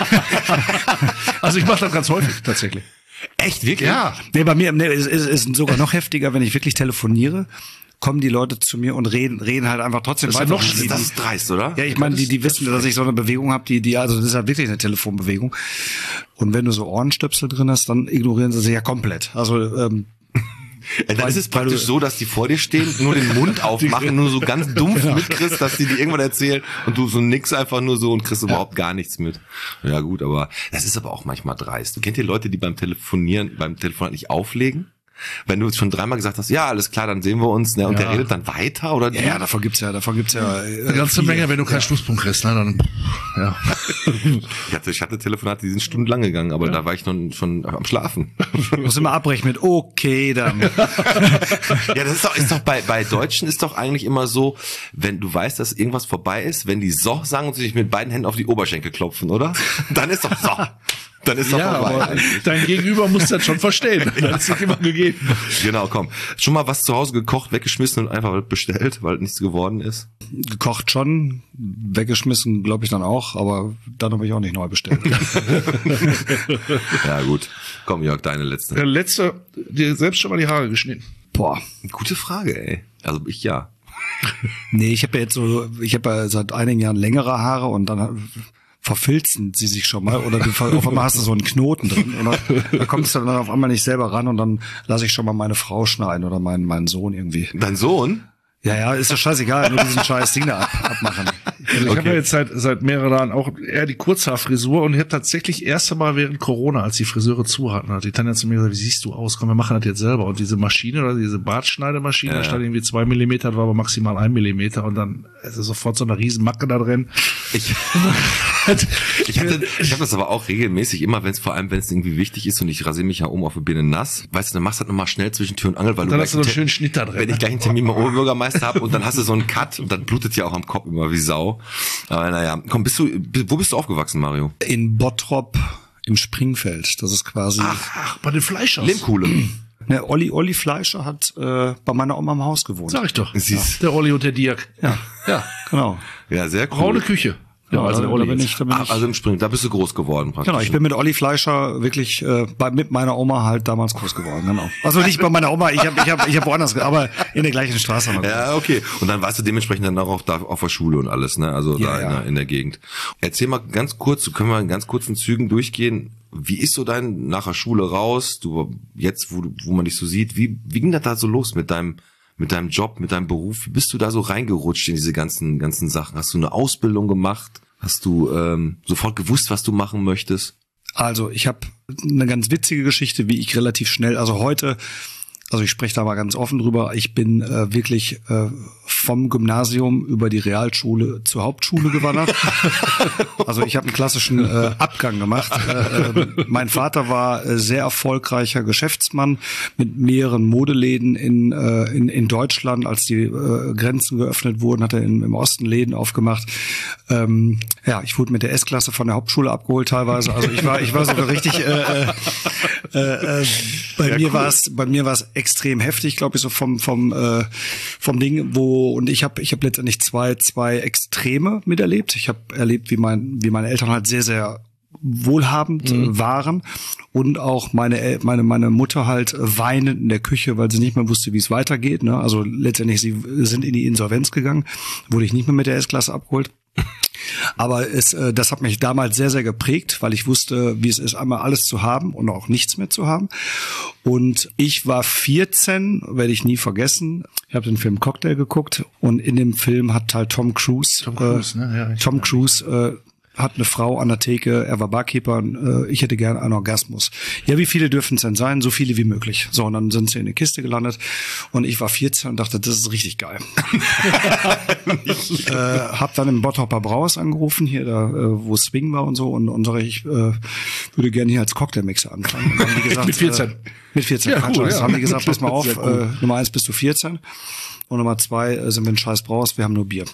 Also ich mache das ganz häufig, tatsächlich. Echt, wirklich? Ja. Nee, bei mir ist sogar noch heftiger, wenn ich wirklich telefoniere, kommen die Leute zu mir und reden halt einfach trotzdem Das ist weiter. ja noch schlimmer. Das ist dreist, oder? Ja, ich meine, die wissen, dass ich so eine Bewegung habe, also das ist halt wirklich eine Telefonbewegung. Und wenn du so Ohrenstöpsel drin hast, dann ignorieren sie ja komplett. Also Dann ist es praktisch so, dass die vor dir stehen, nur den Mund aufmachen, nur so ganz dumpf mitkriegst, dass die dir irgendwann erzählen und du so nix einfach nur so und kriegst überhaupt gar nichts mit. Ja gut, aber das ist aber auch manchmal dreist. Du kennt ihr Leute, die beim Telefonat nicht auflegen? Wenn du jetzt schon 3-mal gesagt hast, ja, alles klar, dann sehen wir uns, ne, und der redet dann weiter, oder? ja, davon gibt's ja Eine ganze Menge, wenn du keinen Schlusspunkt kriegst, ne, dann, ja. Ich hatte Telefonate, die sind stundenlang gegangen, aber da war ich schon am Schlafen. muss immer abbrechen mit okay, dann. Ja, das ist doch bei Deutschen ist doch eigentlich immer so, wenn du weißt, dass irgendwas vorbei ist, wenn die so sagen und sich mit beiden Händen auf die Oberschenkel klopfen, oder? Dann ist doch so. Dann ist doch Ja, vorbei. aber dein Gegenüber muss das schon verstehen. Das ist nicht immer gegeben. Genau, komm. Schon mal was zu Hause gekocht, weggeschmissen und einfach bestellt, weil nichts geworden ist? Gekocht schon, weggeschmissen, glaube ich dann auch, aber dann habe ich auch nicht neu bestellt. Ja, gut. Komm, Jörg, deine letzte. Der letzte, dir selbst schon mal die Haare geschnitten. Boah. Gute Frage, ey. Also ich ja. Nee, ich habe ja seit einigen Jahren längere Haare und dann verfilzen sie sich schon mal oder auf einmal hast du so einen Knoten drin und da kommst du dann auf einmal nicht selber ran und dann lasse ich schon mal meine Frau schneiden oder meinen Sohn irgendwie. Dein Sohn? Ja, ist doch scheißegal, nur diesen scheiß Ding da abmachen. Also ich habe ja jetzt seit mehreren Jahren auch eher die Kurzhaarfrisur und ich habe tatsächlich erst einmal während Corona, als die Friseure zu hatten, hat die Tanja zu mir gesagt, wie siehst du aus? Komm, wir machen das jetzt selber. Und diese Maschine oder diese Bartschneidemaschine, statt irgendwie 2 Millimeter, war aber maximal 1 Millimeter und dann ist sofort so eine riesen Macke da drin. Ich habe das aber auch regelmäßig, immer wenn es irgendwie wichtig ist und ich rasiere mich ja auf die Birne nass, weißt du, dann machst du das nochmal schnell zwischen Tür und Angel, weil dann hast du so einen schönen Schnitt da drin. Wenn ich gleich einen Termin beim Oberbürgermeister habe und dann hast du so einen Cut und dann blutet ja auch am Kopf immer wie Sau. Aber naja, komm, wo bist du aufgewachsen, Mario? In Bottrop im Springfeld. Das ist quasi... Ach, bei den Fleischers. Lehmkuhle. Ne, Olli Fleischer hat bei meiner Oma im Haus gewohnt. Sag ich doch. Ja. Der Olli und der Dirk. Ja, genau. Ja, sehr cool. Braune Küche. Ja, also der da Olli bin jetzt. ich, da bin ich. Also im Spring, da bist du groß geworden praktisch. Genau, ich bin mit Olli Fleischer wirklich mit meiner Oma halt damals groß geworden, genau. Also nicht bei meiner Oma, ich hab woanders, aber in der gleichen Straße. Ja, okay. Und dann warst du dementsprechend dann auch da auf der Schule und alles, ne? Also Ja, da ja. in der Gegend. Erzähl mal ganz kurz, können wir in ganz kurzen Zügen durchgehen. Wie ist so dein nach der Schule raus? Du jetzt, wo man dich so sieht, wie ging das da so los mit deinem Job, mit deinem Beruf? Wie bist du da so reingerutscht in diese ganzen Sachen? Hast du eine Ausbildung gemacht? Hast du sofort gewusst, was du machen möchtest? Also ich habe eine ganz witzige Geschichte, wie ich relativ schnell, also ich spreche da mal ganz offen drüber, ich bin wirklich vom Gymnasium über die Realschule zur Hauptschule gewandert. Also ich habe einen klassischen Abgang gemacht. Mein Vater war sehr erfolgreicher Geschäftsmann mit mehreren Modeläden in Deutschland. Als die Grenzen geöffnet wurden, hat er im Osten Läden aufgemacht. Ja, ich wurde mit der S-Klasse von der Hauptschule abgeholt teilweise. Also ich war so richtig bei mir war es extrem heftig, glaube ich, so vom Ding, und ich habe letztendlich zwei Extreme miterlebt. Ich habe erlebt, wie meine Eltern halt sehr, sehr wohlhabend waren und auch meine Mutter halt weinend in der Küche, weil sie nicht mehr wusste, wie es weitergeht, ne? Also letztendlich, sie sind in die Insolvenz gegangen, wurde ich nicht mehr mit der S-Klasse abgeholt. Aber das hat mich damals sehr, sehr geprägt, weil ich wusste, wie es ist, einmal alles zu haben und auch nichts mehr zu haben. Und ich war 14, werde ich nie vergessen. Ich habe den Film Cocktail geguckt und in dem Film hat halt Tom Cruise hat eine Frau an der Theke, er war Barkeeper, ich hätte gern einen Orgasmus. Ja, wie viele dürfen es denn sein? So viele wie möglich. So, und dann sind sie in eine Kiste gelandet und ich war 14 und dachte, das ist richtig geil. Hab dann im Bottroper Brauhaus angerufen, hier da, wo Swing war und so, und sage ich würde gerne hier als Cocktailmixer anfangen. Und dann haben die gesagt, mit 14? Mit 14, ja, cool, ja. Haben die gesagt, pass mal auf, Cool. Nummer 1 bist du 14 und Nummer 2 sind wir ein scheiß Brauhaus, wir haben nur Bier.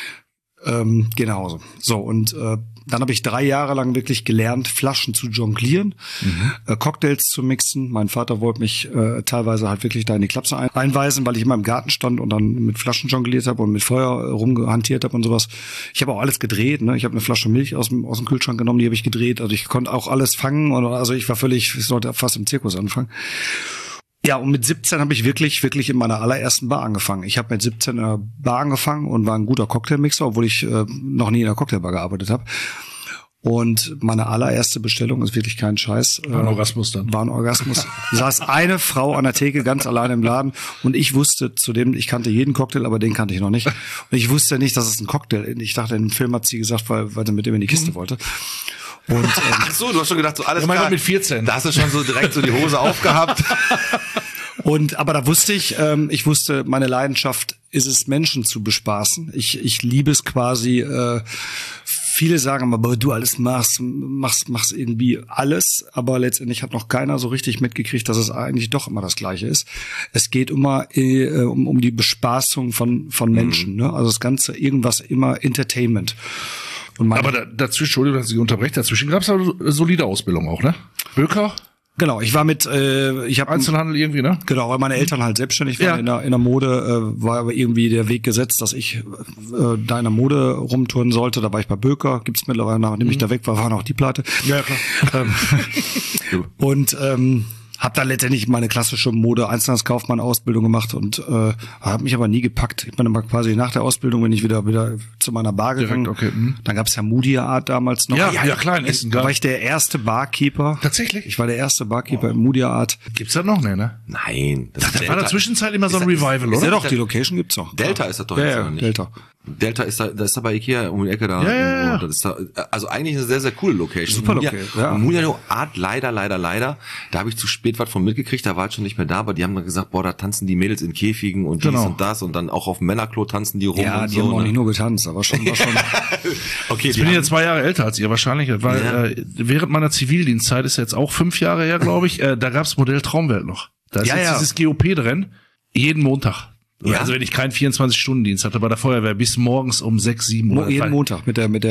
Genauso. So, und dann habe ich 3 Jahre lang wirklich gelernt, Flaschen zu jonglieren, Cocktails zu mixen. Mein Vater wollte mich teilweise halt wirklich da in die Klapse einweisen, weil ich immer im Garten stand und dann mit Flaschen jongliert habe und mit Feuer rumgehantiert habe und sowas. Ich habe auch alles gedreht, ne? Ich habe eine Flasche Milch aus dem Kühlschrank genommen, die habe ich gedreht. Also ich konnte auch alles fangen. Also ich sollte fast im Zirkus anfangen. Ja, und mit 17 habe ich wirklich in meiner allerersten Bar angefangen. Ich habe mit 17 in einer Bar angefangen und war ein guter Cocktailmixer, obwohl ich noch nie in einer Cocktailbar gearbeitet habe. Und meine allererste Bestellung ist wirklich kein Scheiß. War ein Orgasmus dann. War ein Orgasmus. Saß eine Frau an der Theke ganz alleine im Laden und ich wusste ich kannte jeden Cocktail, aber den kannte ich noch nicht. Und ich wusste nicht, dass es ein Cocktail ist. Ich dachte, im Film hat sie gesagt, weil sie mit ihm in die Kiste wollte. Und, Ach so, du hast schon gedacht, so alles ja, klar. mit 14. Da hast du schon so direkt so die Hose aufgehabt. Aber da wusste ich wusste, meine Leidenschaft ist es, Menschen zu bespaßen. Ich liebe es quasi, viele sagen aber du alles machst irgendwie alles, aber letztendlich hat noch keiner so richtig mitgekriegt, dass es eigentlich doch immer das Gleiche ist. Es geht immer um die Bespaßung von Menschen, ne? Also das Ganze irgendwas immer Entertainment. Aber dazwischen, Entschuldigung, dass ich unterbreche, dazwischen gab es aber solide Ausbildung auch, ne? Böker? Genau, ich war ich habe Einzelhandel irgendwie, ne? Genau, weil meine Eltern halt selbstständig waren in der Mode, war aber irgendwie der Weg gesetzt, dass ich da in der Mode rumtouren sollte. Da war ich bei Böker, gibt's mittlerweile, nachdem ich da weg war, waren auch die Pleite. Ja, klar. Und habe dann letztendlich meine klassische Mode-Einzelhandelskaufmann-Ausbildung gemacht und habe mich aber nie gepackt. Ich bin aber quasi nach der Ausbildung bin ich wieder zu meiner Bar gegangen. Okay. Dann gab's ja Moody Art damals noch. Ja, klar, in Essen. Da war ich der erste Barkeeper. Tatsächlich? Ich war der erste Barkeeper im Moody Art. Gibt's das noch, ne? Nein. Das war in der Zwischenzeit immer so ein Revival, oder? Ja doch, die Location gibt's noch. Delta ist das doch Ja, jetzt ja, noch nicht. Delta. Delta ist da bei Ikea um die Ecke da. Ja. Das ist da, also eigentlich eine sehr, sehr coole Location. Super Location, ja. Muniano Art, leider. Da habe ich zu spät was von mitgekriegt, da war ich schon nicht mehr da, aber die haben dann gesagt, boah, da tanzen die Mädels in Käfigen und dies und das und dann auch auf dem Männerklo tanzen die rum Ja, und die so. haben auch nicht nur getanzt, aber schon. Okay, Ich bin ja 2 Jahre älter als ihr wahrscheinlich, weil während meiner Zivildienstzeit ist jetzt auch 5 Jahre her, glaube ich, da gab's Modell Traumwelt noch. Da ist jetzt dieses GOP-Rennen jeden Montag. Ja. Also wenn ich keinen 24-Stunden-Dienst hatte bei der Feuerwehr, bis morgens um 6, 7 Uhr. Jeden Montag mit dem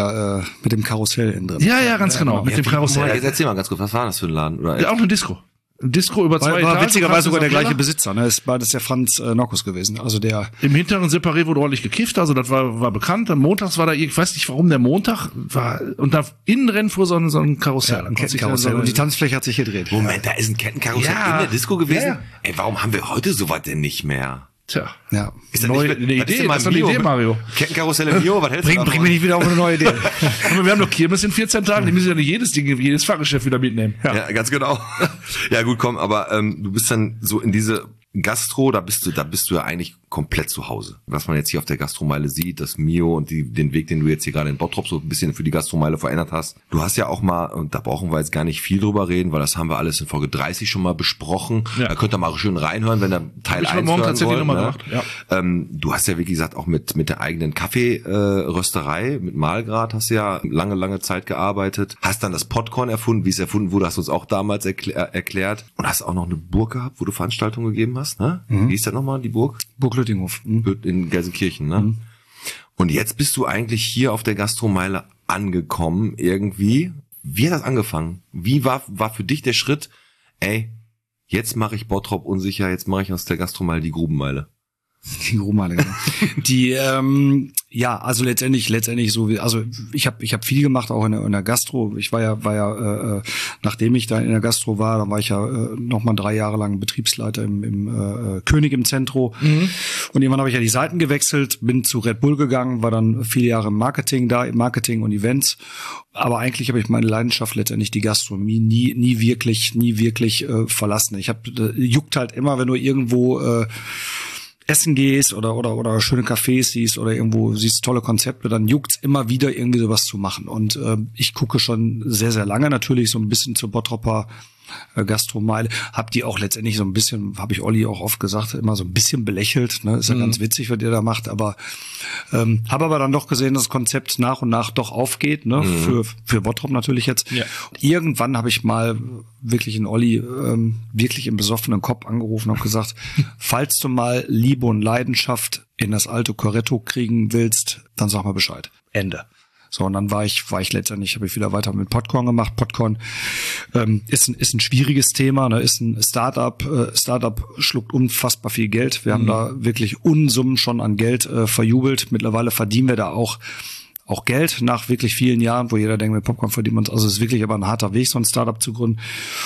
Karussell innen drin. Ja, ganz genau. Mit dem Karussell. Jetzt erzähl mal ganz kurz, was war das für ein Laden? Oder? Ja, auch eine Disco. Ein Disco über 2 Etagen. War witzigerweise sogar der gleiche Keller. Besitzer, ne? Das ist ja Franz Nockus gewesen. Also der. Im hinteren Separé wurde ordentlich gekifft, also das war bekannt. Am Montags war da, ich weiß nicht warum der Montag war, und da innen rennen vor so ein Karussell. Ein Kettenkarussell. Und die Tanzfläche hat sich gedreht. Moment, da ist ein Kettenkarussell in der Disco gewesen? Ja. Ey, warum haben wir heute sowas denn nicht mehr? Tja. Ja. Ist das Neue nicht, eine was ist Idee, denn mal das ist doch eine Mio? Idee, Mario. Kettenkarussell im Mio, was hältst du Bring davon? mich nicht wieder auf eine neue Idee. Aber wir haben doch Kirmes in 14 Tagen, die müssen ja nicht jedes Fahrgeschäft wieder mitnehmen. Ja, ganz genau. Ja, gut, komm, aber du bist dann so in diese Gastro, da bist du ja eigentlich komplett zu Hause. Was man jetzt hier auf der Gastromeile sieht, das Mio und den Weg, den du jetzt hier gerade in Bottrop so ein bisschen für die Gastromeile verändert hast. Du hast ja auch mal, und da brauchen wir jetzt gar nicht viel drüber reden, weil das haben wir alles in Folge 30 schon mal besprochen. Ja. Da könnt ihr mal schön reinhören, wenn ihr Teil 1 hören morgen tatsächlich wollt. noch mal Ne? gemacht, ja. Du hast ja, wie gesagt, auch mit der eigenen Kaffeerösterei, mit Malgrad hast du ja lange Zeit gearbeitet. Hast dann das Popcorn erfunden, wie es erfunden wurde, hast du uns auch damals erklärt. Und hast auch noch eine Burg gehabt, wo du Veranstaltungen gegeben hast, ne? Wie hieß das nochmal, die Burg? Burg Lüttinghof. In Gelsenkirchen, ne? Und jetzt bist du eigentlich hier auf der Gastromeile angekommen, irgendwie. Wie hat das angefangen? Wie war für dich der Schritt, ey, jetzt mache ich Bottrop unsicher, jetzt mache ich aus der Gastromeile die Grubenmeile? Die Grubenmeile, genau. Die, ja, also letztendlich so, also ich habe viel gemacht, auch in der Gastro. Ich war ja, nachdem ich da in der Gastro war, dann war ich ja noch mal 3 Jahre lang Betriebsleiter im König im Zentro. Und irgendwann habe ich ja die Seiten gewechselt, bin zu Red Bull gegangen, war dann 4 Jahre im Marketing und Events. Aber eigentlich habe ich meine Leidenschaft letztendlich die Gastronomie nie wirklich verlassen. Ich juckt halt immer, wenn du irgendwo essen gehst oder schöne Cafés siehst oder irgendwo siehst tolle Konzepte, dann juckt's immer wieder irgendwie sowas zu machen. Und ich gucke schon sehr, sehr lange natürlich so ein bisschen zur Bottroper Gastromeile. Hab die auch letztendlich so ein bisschen, habe ich Olli auch oft gesagt, immer so ein bisschen belächelt. Ne? Ist ja ganz witzig, was ihr da macht. Aber habe aber dann doch gesehen, dass das Konzept nach und nach doch aufgeht. Ne? Für Bottrop natürlich jetzt. Ja. Irgendwann habe ich mal wirklich in Olli wirklich im besoffenen Kopf angerufen und gesagt, falls du mal Liebe und Leidenschaft in das alte Corretto kriegen willst, dann sag mal Bescheid. Ende. So, und dann war ich letztendlich, habe ich wieder weiter mit Popcorn gemacht. Popcorn ist ein schwieriges Thema, ne? Ist ein Startup. Startup schluckt unfassbar viel Geld. Wir haben da wirklich Unsummen schon an Geld verjubelt. Mittlerweile verdienen wir da auch Geld nach wirklich vielen Jahren, wo jeder denkt, mit Popcorn verdient man es. Also es ist wirklich aber ein harter Weg, so ein Startup zu gründen.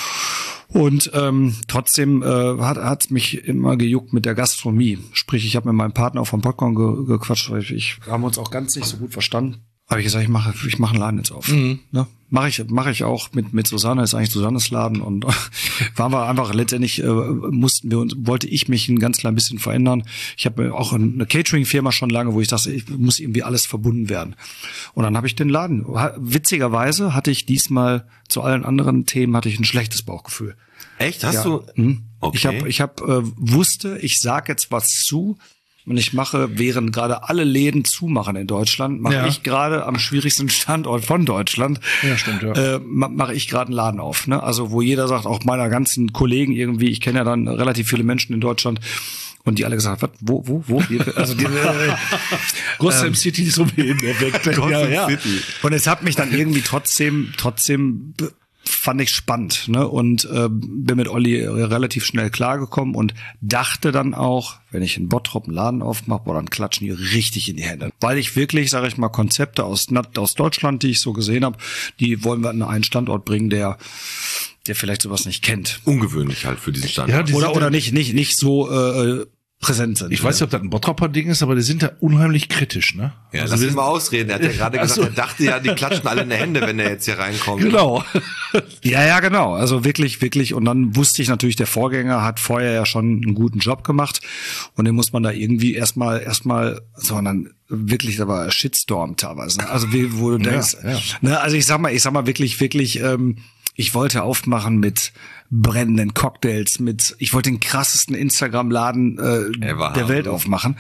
Und trotzdem hat mich immer gejuckt mit der Gastronomie. Sprich, ich habe mit meinem Partner auch vom Popcorn gequatscht, weil wir haben uns auch ganz nicht so gut verstanden. Habe ich gesagt, ich mache einen Laden jetzt auf. Ne? Mache ich auch mit Susanne, ist eigentlich Susannes Laden und waren wir einfach letztendlich wollte ich mich ein ganz klein bisschen verändern. Ich habe auch eine Catering-Firma schon lange, wo ich dachte, ich muss irgendwie alles verbunden werden. Und dann habe ich den Laden. Witzigerweise hatte ich diesmal zu allen anderen Themen ein schlechtes Bauchgefühl. Echt? Hast du? Okay. Ich wusste, ich sag jetzt was zu. Und ich mache, während gerade alle Läden zumachen in Deutschland, mache ich gerade am schwierigsten Standort von Deutschland, mache ich gerade einen Laden auf. Ne? Also wo jeder sagt, auch meiner ganzen Kollegen irgendwie, ich kenne ja dann relativ viele Menschen in Deutschland, und die alle gesagt, was, wo? Also die Gotham City ist um jeden erweckt. City. Und es hat mich dann irgendwie trotzdem fand ich spannend, ne? Und bin mit Olli relativ schnell klargekommen und dachte dann auch, wenn ich in Bottrop einen Laden aufmache, boah, dann klatschen die richtig in die Hände. Weil ich wirklich, sage ich mal, Konzepte aus Deutschland, die ich so gesehen habe, die wollen wir an einen Standort bringen, der vielleicht sowas nicht kennt. Ungewöhnlich halt für diesen Standort. Ja, oder nicht so präsent sind. Ich weiß nicht, ob das ein Bottroper Ding ist, aber die sind da unheimlich kritisch, ne? Ja, also lass ihn mal ausreden. Er hat ja gerade gesagt, er dachte ja, die klatschen alle in die Hände, wenn er jetzt hier reinkommt. Genau. Ja, genau. Also wirklich, wirklich. Und dann wusste ich natürlich, der Vorgänger hat vorher ja schon einen guten Job gemacht. Und den muss man da irgendwie erstmal, sondern wirklich, da war Shitstorm teilweise. Also wo du denkst, ne, also ich sag mal wirklich, ich wollte aufmachen mit brennenden Cocktails, ich wollte den krassesten Instagram-Laden der Welt aufmachen.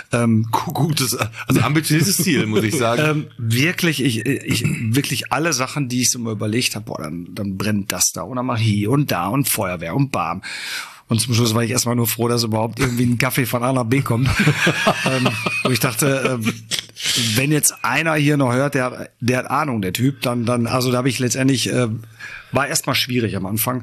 Gutes, also ambitioniertes Ziel, muss ich sagen. Wirklich, ich wirklich alle Sachen, die ich so mal überlegt habe, dann brennt das da und dann mach ich hier und da und Feuerwehr und bam. Und zum Schluss war ich erstmal nur froh, dass überhaupt irgendwie ein Kaffee von A nach B kommt. Wo ich dachte, wenn jetzt einer hier noch hört, der hat Ahnung, der Typ, dann, also da habe ich letztendlich, war erstmal schwierig am Anfang.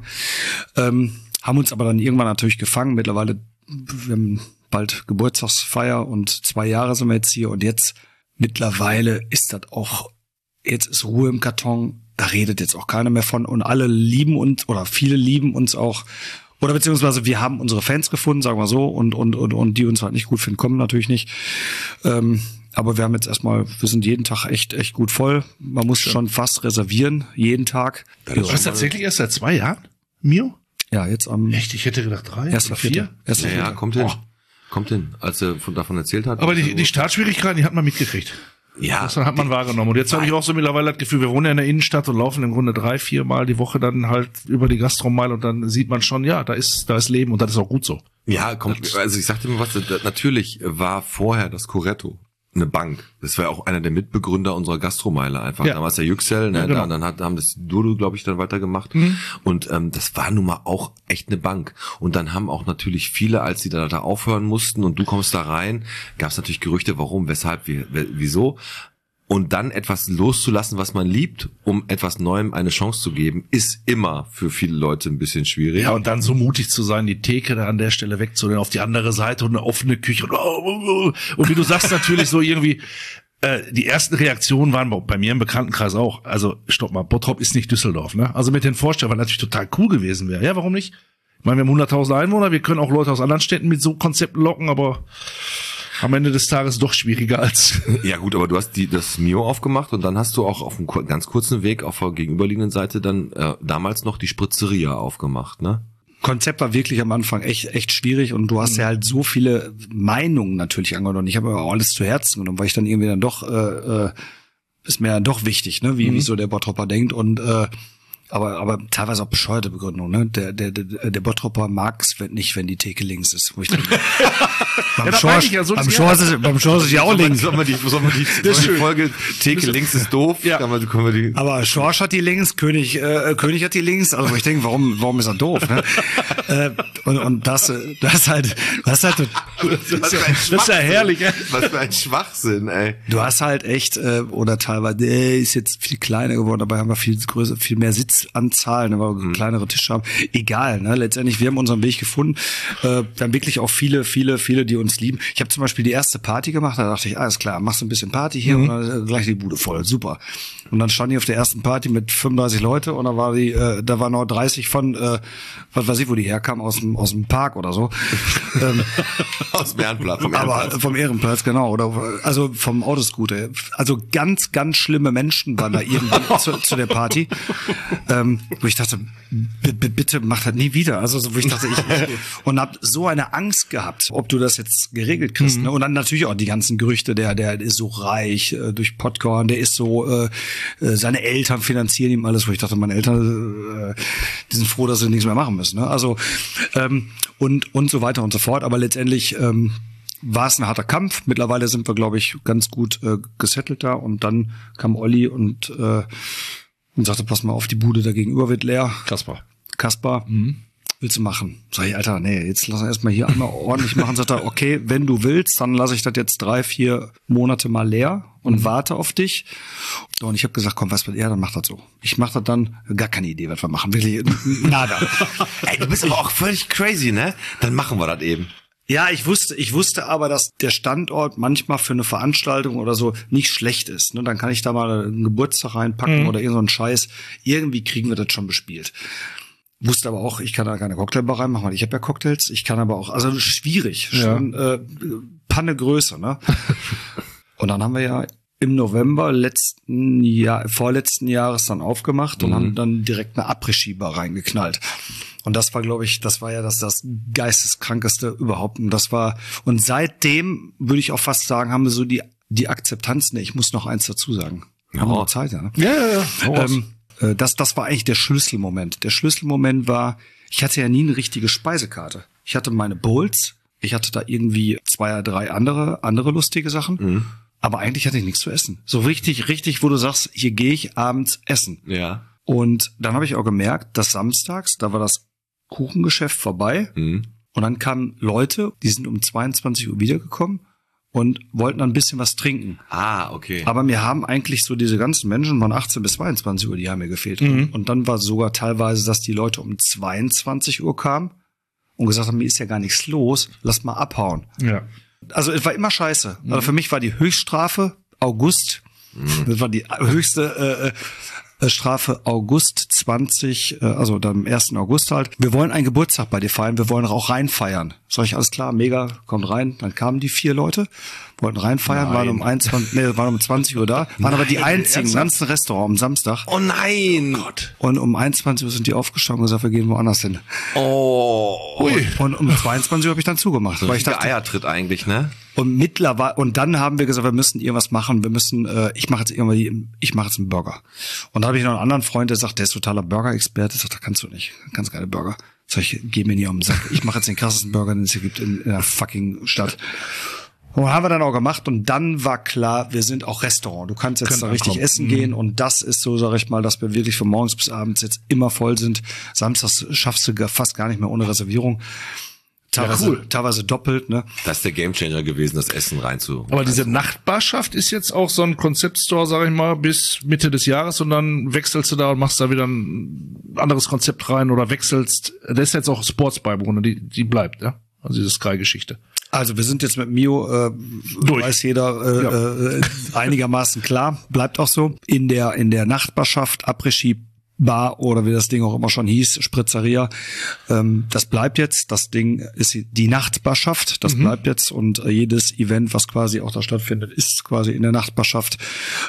Haben uns aber dann irgendwann natürlich gefangen. Mittlerweile, wir haben bald Geburtstagsfeier und 2 Jahre sind wir jetzt hier und jetzt mittlerweile ist das auch, jetzt ist Ruhe im Karton, da redet jetzt auch keiner mehr von und alle lieben uns oder viele lieben uns auch. Oder beziehungsweise wir haben unsere Fans gefunden, sagen wir so, und die uns halt nicht gut finden, kommen natürlich nicht. Aber wir haben jetzt erstmal, wir sind jeden Tag echt gut voll. Man muss schon fast reservieren, jeden Tag. Das ist tatsächlich erst seit 2 Jahren, Mio? Ja, jetzt am... Echt? Ich hätte gedacht 3 oder 4. Ja, kommt hin. Kommt hin, als er davon erzählt hat. Aber die Startschwierigkeiten, die hat man mitgekriegt. Ja. Das hat man wahrgenommen. Und jetzt habe ich auch so mittlerweile das Gefühl, wir wohnen ja in der Innenstadt und laufen im Grunde 3-4 Mal die Woche dann halt über die Gastromeile und dann sieht man schon, ja, da ist Leben und das ist auch gut so. Ja, also ich sagte mir was, natürlich war vorher das Coretto eine Bank. Das war auch einer der Mitbegründer unserer Gastromeile einfach. Ja. Damals der Yüksel, ne? Ja, genau. Dann haben das Dodo, glaube ich, dann weitergemacht. Und das war nun mal auch echt eine Bank. Und dann haben auch natürlich viele, als sie da aufhören mussten und du kommst da rein, gab es natürlich Gerüchte, warum, weshalb, wieso. Und dann etwas loszulassen, was man liebt, um etwas Neuem eine Chance zu geben, ist immer für viele Leute ein bisschen schwierig. Ja, und dann so mutig zu sein, die Theke da an der Stelle wegzunehmen, auf die andere Seite und eine offene Küche. Und wie du sagst, natürlich so irgendwie, die ersten Reaktionen waren bei mir im Bekanntenkreis auch. Also, stopp mal, Bottrop ist nicht Düsseldorf, ne? Also mit den Vorstellungen, weil natürlich total cool gewesen wäre. Ja, warum nicht? Ich meine, wir haben 100.000 Einwohner, wir können auch Leute aus anderen Städten mit so Konzepten locken, aber am Ende des Tages doch schwieriger als... Ja gut, aber du hast das Mio aufgemacht und dann hast du auch auf einem ganz kurzen Weg auf der gegenüberliegenden Seite dann damals noch die Spritzeria aufgemacht, ne? Konzept war wirklich am Anfang echt schwierig und du hast ja halt so viele Meinungen natürlich angenommen. Ich habe aber auch alles zu Herzen genommen, weil ich dann irgendwie dann doch, ist mir dann doch wichtig, ne, wie so der Bottropper denkt und aber teilweise auch bescheuerte Begründung, ne? Der Bottropper mag's nicht, wenn die Theke links ist. Wo ich denke, beim Schorsch ist ja auch links. Sollen wir die Folge Theke links ist doof? Ja. Können wir die Aber Schorsch hat die links, König hat die links. Also wo ich denke, warum ist er doof? Ne? Und das halt, das ist ja herrlich. Was für ein Schwachsinn, ey. Du hast halt echt oder teilweise ist jetzt viel kleiner geworden, dabei haben wir viel mehr Sitzanzahl, ne, weil wir kleinere Tische haben. Egal, ne? Letztendlich, wir haben unseren Weg gefunden. Wir haben wirklich auch viele, die uns lieben. Ich habe zum Beispiel die erste Party gemacht, da dachte ich, alles klar, machst du ein bisschen Party hier und dann gleich die Bude voll, super. Und dann stand ich auf der ersten Party mit 35 Leute und da waren noch 30 von, was weiß ich, wo die herkamen, aus dem Park oder so. Aus dem Ehrenplatz. Vom Ehrenplatz, genau. Oder also vom Autoscooter. Also ganz, ganz schlimme Menschen waren da irgendwie zu der Party. Wo ich dachte, bitte mach das nie wieder. Also wo ich dachte, und hab so eine Angst gehabt, ob du das jetzt geregelt kriegst. Ne? Und dann natürlich auch die ganzen Gerüchte, der ist so reich durch Popcorn, der ist so, seine Eltern finanzieren ihm alles, wo ich dachte, meine Eltern, die sind froh, dass sie nichts mehr machen müssen. Ne? Also und so weiter und so fort. Aber letztendlich war es ein harter Kampf. Mittlerweile sind wir, glaube ich, ganz gut gesettelt da. Und dann kam Olli und sagte, pass mal auf, die Bude da gegenüber wird leer. Kaspar, willst du machen? Sag ich, Alter, nee, jetzt lass uns erstmal hier einmal ordentlich machen. Sagt er, okay, wenn du willst, dann lasse ich das jetzt 3-4 Monate mal leer und warte auf dich. Und ich habe gesagt, komm, was mit er, dann mach das so. Ich mach das dann, gar keine Idee, was wir machen. Wirklich, nada. Ey, du bist aber auch völlig crazy, ne? Dann machen wir das eben. Ja, ich wusste aber, dass der Standort manchmal für eine Veranstaltung oder so nicht schlecht ist. Ne? Dann kann ich da mal einen Geburtstag reinpacken oder irgend so einen Scheiß. Irgendwie kriegen wir das schon bespielt. wusste aber auch, ich kann da keine Cocktailbar reinmachen, weil ich habe ja Cocktails. Ich kann aber auch, also schwierig, schon Panne Größe, ne? Und dann haben wir ja im November vorletzten Jahres dann aufgemacht und haben dann direkt eine Après-Ski-Bar reingeknallt. Und das war, glaube ich, das geisteskrankeste überhaupt. Und seitdem würde ich auch fast sagen, haben wir so die Akzeptanz. Ne, ich muss noch eins dazu sagen. Wir haben noch Zeit, ja. Ne? Ja. Das war eigentlich der Schlüsselmoment. Der Schlüsselmoment war, ich hatte ja nie eine richtige Speisekarte. Ich hatte meine Bowls, ich hatte da irgendwie 2 oder 3 andere lustige Sachen. Aber eigentlich hatte ich nichts zu essen. So richtig, wo du sagst, hier gehe ich abends essen. Ja. Und dann habe ich auch gemerkt, dass samstags, da war das Kuchengeschäft vorbei. Und dann kamen Leute, die sind um 22 Uhr wiedergekommen und wollten dann ein bisschen was trinken. Ah, okay. Aber mir haben eigentlich so diese ganzen Menschen von 18 bis 22 Uhr, die haben mir gefehlt. Und dann war sogar teilweise, dass die Leute um 22 Uhr kamen und gesagt haben, mir ist ja gar nichts los, lass mal abhauen. Ja. Also es war immer scheiße. Also für mich war die Höchststrafe August. Das war die höchste Strafe August 20, also dann am 1. August halt. Wir wollen einen Geburtstag bei dir feiern, wir wollen auch rein feiern. Sag ich, alles klar, mega, kommt rein. Dann kamen die 4 Leute, wollten rein feiern, waren um 20 Uhr da, waren aber die einzigen im ganzen Restaurant am Samstag. Oh nein! Und um 21 Uhr sind die aufgestanden und gesagt, wir gehen woanders hin. Oh. Und um 22 Uhr habe ich dann zugemacht. So weil ich der dachte, Eiertritt eigentlich, ne? Und dann haben wir gesagt, wir müssen irgendwas machen. Ich mache jetzt einen Burger. Und da habe ich noch einen anderen Freund, der sagt, der ist totaler Burger-Experte. Sagt, da kannst du nicht, kannst keine Burger. Sag ich, geh mir nie um den Sack. Ich mache jetzt den krassesten Burger, den es hier gibt in der fucking Stadt. Und haben wir dann auch gemacht. Und dann war klar, wir sind auch Restaurant. Du kannst jetzt da richtig essen gehen. Und das ist so, sag ich mal, dass wir wirklich von morgens bis abends jetzt immer voll sind. Samstags schaffst du fast gar nicht mehr ohne Reservierung. Teilweise doppelt, ne? Das ist der Gamechanger gewesen, das Essen Aber diese Nachtbarschaft ist jetzt auch so ein Konzeptstore, sag ich mal, bis Mitte des Jahres und dann wechselst du da und machst da wieder ein anderes Konzept rein oder wechselst. Das ist jetzt auch Sportsbar, die bleibt, ja? Also diese Sky-Geschichte. Also wir sind jetzt mit Mio, weiß jeder, einigermaßen klar, bleibt auch so. In der Nachtbarschaft, Après-Ski Bar oder wie das Ding auch immer schon hieß, Spritzeria. Das bleibt jetzt. Das Ding ist die Nachtbarschaft. Das bleibt jetzt und jedes Event, was quasi auch da stattfindet, ist quasi in der Nachtbarschaft.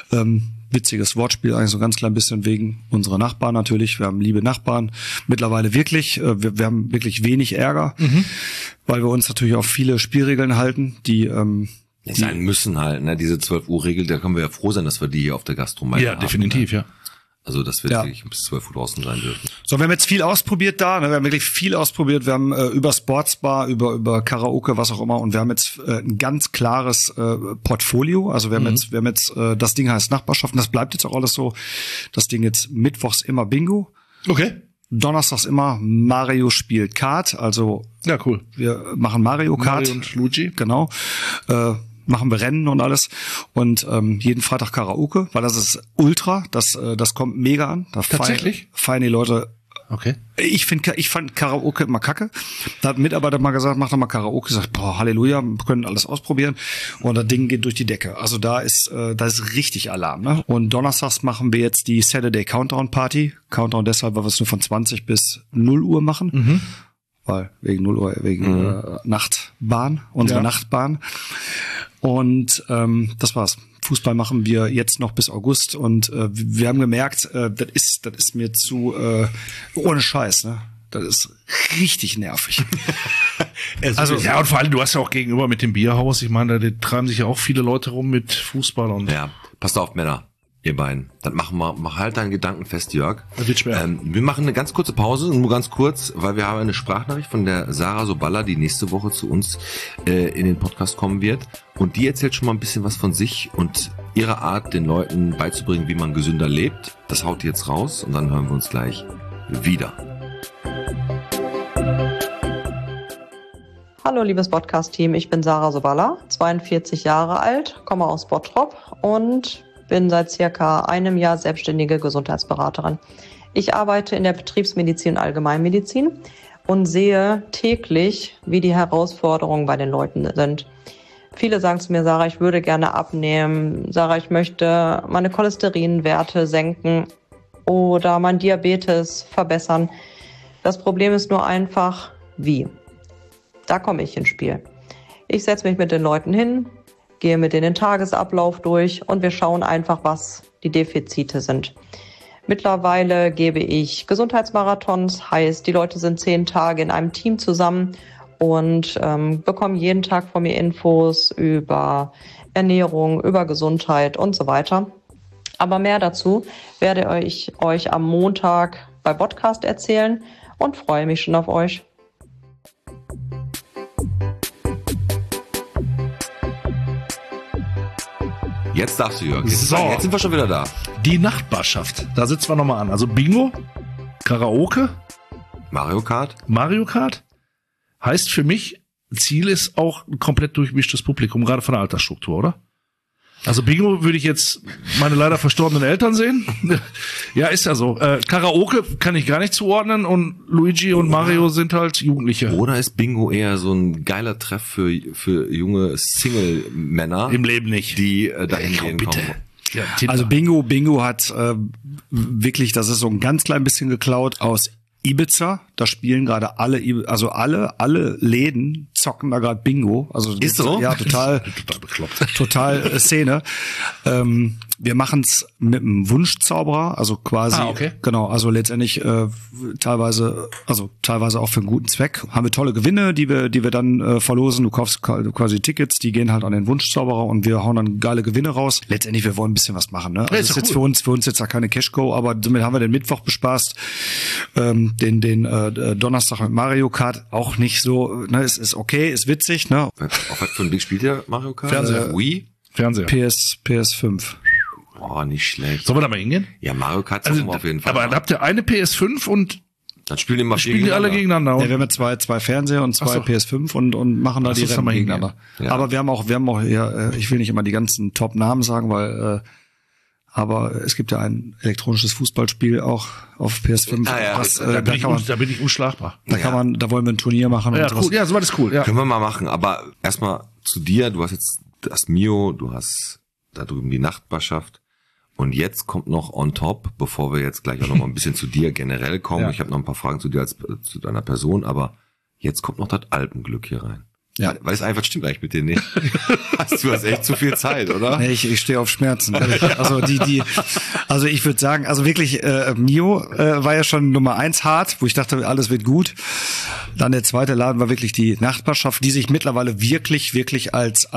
Witziges Wortspiel, eigentlich so ein ganz klein bisschen wegen unserer Nachbarn natürlich. Wir haben liebe Nachbarn. Mittlerweile wirklich. Wir haben wirklich wenig Ärger, weil wir uns natürlich auf viele Spielregeln halten, die sein müssen halt, ne? Diese 12-Uhr-Regel, da können wir ja froh sein, dass wir die hier auf der Gastronomie haben. Ja, definitiv, ne? Ja. Also, dass wir wirklich bis 12 Uhr draußen sein dürfen. So, wir haben jetzt viel ausprobiert da, ne? Wir haben wirklich viel ausprobiert. Wir haben über Sportsbar, über Karaoke, was auch immer. Und wir haben jetzt ein ganz klares Portfolio. Also wir haben jetzt das Ding heißt Nachbarschaft. Und das bleibt jetzt auch alles so. Das Ding jetzt mittwochs immer Bingo. Okay. Donnerstags immer Mario spielt Kart. Also ja, cool. Wir machen Mario Kart. Mario und Luigi. Genau. Machen wir Rennen und alles und jeden Freitag Karaoke, weil das ist ultra, das kommt mega an. Da tatsächlich? Feiern die Leute. Okay. Ich fand Karaoke immer kacke. Da hat ein Mitarbeiter mal gesagt, mach doch mal Karaoke. Ich sag, boah, Halleluja, wir können alles ausprobieren. Und das Ding geht durch die Decke. Also da ist richtig Alarm, ne? Und donnerstags machen wir jetzt die Saturday Countdown Party. Countdown deshalb, weil wir es nur von 20 bis 0 Uhr machen. Weil wegen 0 Uhr, wegen Nachtbahn, unsere Nachtbahn. Und das war's. Fußball machen wir jetzt noch bis August und wir haben gemerkt, das ist mir zu ohne Scheiß, ne? Das ist richtig nervig. Also ja, und vor allem, du hast ja auch gegenüber mit dem Bierhaus, ich meine, da treiben sich ja auch viele Leute rum mit Fußball und. Ja, passt auf, Männer. Ihr beiden. Dann mach halt deinen Gedanken fest, Jörg. Das wird schwer. Wir machen eine ganz kurze Pause, nur ganz kurz, weil wir haben eine Sprachnachricht von der Sarah Soballa, die nächste Woche zu uns in den Podcast kommen wird. Und die erzählt schon mal ein bisschen was von sich und ihrer Art, den Leuten beizubringen, wie man gesünder lebt. Das haut die jetzt raus und dann hören wir uns gleich wieder. Hallo liebes Podcast-Team, ich bin Sarah Soballa, 42 Jahre alt, komme aus Bottrop und bin seit circa einem Jahr selbstständige Gesundheitsberaterin. Ich arbeite in der Betriebsmedizin und Allgemeinmedizin und sehe täglich, wie die Herausforderungen bei den Leuten sind. Viele sagen zu mir, Sarah, ich würde gerne abnehmen. Sarah, ich möchte meine Cholesterinwerte senken oder mein Diabetes verbessern. Das Problem ist nur einfach, wie. Da komme ich ins Spiel. Ich setze mich mit den Leuten hin, gehe mit denen den Tagesablauf durch und wir schauen einfach, was die Defizite sind. Mittlerweile gebe ich Gesundheitsmarathons, heißt, die Leute sind 10 Tage in einem Team zusammen und bekommen jeden Tag von mir Infos über Ernährung, über Gesundheit und so weiter. Aber mehr dazu werde ich euch am Montag bei Podcast erzählen und freue mich schon auf euch. Jetzt darfst du, Jörg. So. Jetzt sind wir schon wieder da. Die Nachbarschaft. Da sitzen wir nochmal an. Also Bingo, Karaoke, Mario Kart? Mario Kart. Heißt für mich, Ziel ist auch ein komplett durchmischtes Publikum, gerade von der Altersstruktur, oder? Also Bingo würde ich jetzt meine leider verstorbenen Eltern sehen. Ja, ist ja so. Karaoke kann ich gar nicht zuordnen und Luigi und Mario sind halt Jugendliche. Oder ist Bingo eher so ein geiler Treff für junge Single-Männer? Im Leben nicht. Die dahin Komm, gehen bitte. kommen. Ja, Tinder. Also Bingo hat wirklich, das ist so ein ganz klein bisschen geklaut aus Ibiza. Da spielen gerade alle Läden zocken da gerade Bingo. Also Ist so? Ja, total bekloppt. total Szene. Wir machen es mit einem Wunschzauberer, also quasi, okay. Genau, also letztendlich teilweise auch für einen guten Zweck. Haben wir tolle Gewinne, die wir dann verlosen. Du kaufst quasi Tickets, die gehen halt an den Wunschzauberer und wir hauen dann geile Gewinne raus. Letztendlich, wir wollen ein bisschen was machen. Ne? Also ist ist doch jetzt cool. für uns jetzt ja keine Cash-Go, aber damit haben wir den Mittwoch bespaßt. Den Donnerstag mit Mario Kart auch nicht so, ne, es ist okay, ist witzig, ne? Auf was für ein Ding spielt ihr Mario Kart? Fernseher. Wii? Fernseher. PS5. Oh, nicht schlecht. Sollen wir da mal hingehen? Ja, Mario Kart Also, zocken wir auf jeden Fall. aber habt ihr eine PS5 und dann spielen die mal spielen die alle gegeneinander? Ja, Und wir haben ja zwei Fernseher und zwei Ach so. PS5 und machen da Lass die uns da Rennen mal hingehen. gegeneinander. Ja. Aber wir haben auch ja, ich will nicht immer die ganzen Top-Namen sagen, weil aber es gibt ja ein elektronisches Fußballspiel auch auf PS5. Ah, ja, da bin ich unschlagbar. Da wollen wir ein Turnier machen Ja, und sowas. cool. Ja, sowas ist cool. Ja. Können wir mal machen, aber erstmal zu dir. Du hast jetzt das Mio, du hast da drüben die Nachbarschaft. Und jetzt kommt noch on top, bevor wir jetzt gleich auch noch mal ein bisschen zu dir generell kommen. Ja. Ich habe noch ein paar Fragen zu dir zu deiner Person, aber jetzt kommt noch das Alpenglück hier rein. Ja. Weil es einfach stimmt eigentlich mit dir nicht. Du hast echt zu viel Zeit, oder? Nee, ich stehe auf Schmerzen. Also also ich würde sagen, also wirklich, Mio war ja schon Nummer 1 hart, wo ich dachte, alles wird gut. Dann der zweite Laden war wirklich die Nachbarschaft, die sich mittlerweile wirklich als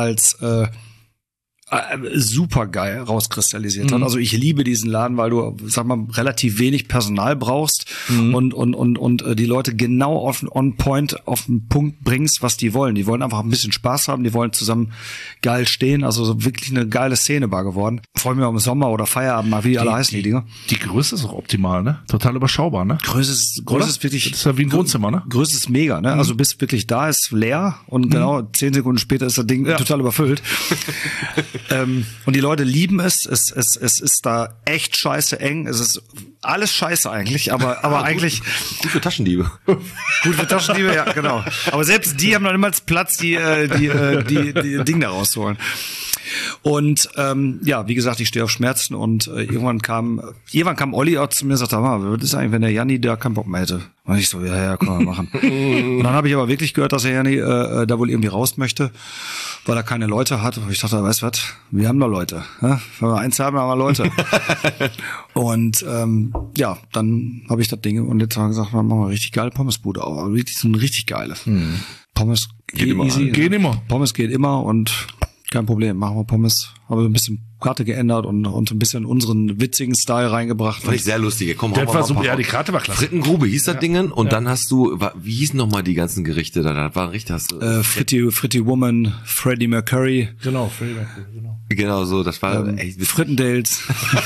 super geil rauskristallisiert hat. Also ich liebe diesen Laden, weil du, sag mal, relativ wenig Personal brauchst und die Leute genau on point auf den Punkt bringst, was die wollen. Die wollen einfach ein bisschen Spaß haben, die wollen zusammen geil stehen. Also so wirklich eine geile Szenebar geworden. Freue mich auf den Sommer oder Feierabend mal, wie die alle heißen die Dinger. Die Größe ist auch optimal, ne? Total überschaubar, ne? Größe ist wirklich, Das ist ja wie ein Wohnzimmer, ne? Größe ist mega, ne? Also bist wirklich da, ist leer und genau 10 Sekunden später ist das Ding total überfüllt. Und die Leute lieben es. Es ist da echt scheiße eng. Es ist alles scheiße eigentlich, aber eigentlich Gut für Taschendiebe. gut für Taschendiebe, ja, genau. Aber selbst die haben noch niemals Platz, die Dinge da rauszuholen. Und ja, wie gesagt, ich stehe auf Schmerzen und irgendwann kam Olli auch zu mir und sagte, was ist eigentlich, wenn der Janni da keinen Bock mehr hätte? Und ich so, ja, können wir machen. Und dann habe ich aber wirklich gehört, dass der Janni da wohl irgendwie raus möchte, weil er keine Leute hat. Und ich dachte, weißt du was, wir haben doch Leute. Ne? Wenn wir eins haben, haben wir Leute. Und ja, dann habe ich das Ding und jetzt haben wir gesagt, dann machen wir richtig geile Pommesbude auf. Also wirklich so eine richtig geile. Pommes geht immer. easy. Geht immer. Pommes geht immer und kein Problem, machen wir Pommes. Haben wir ein bisschen Karte geändert und ein bisschen unseren witzigen Style reingebracht. Fand ich sehr lustig. Komm, Das hau mal war ein super. paar Ja, die Karte war klasse. Frittengrube hieß das Dingen und dann hast du, wie hießen nochmal die ganzen Gerichte da? Da war richtig, hast du, Fritty Woman, Freddie Mercury, Genau, genau. genau so, das war echt Frittendales.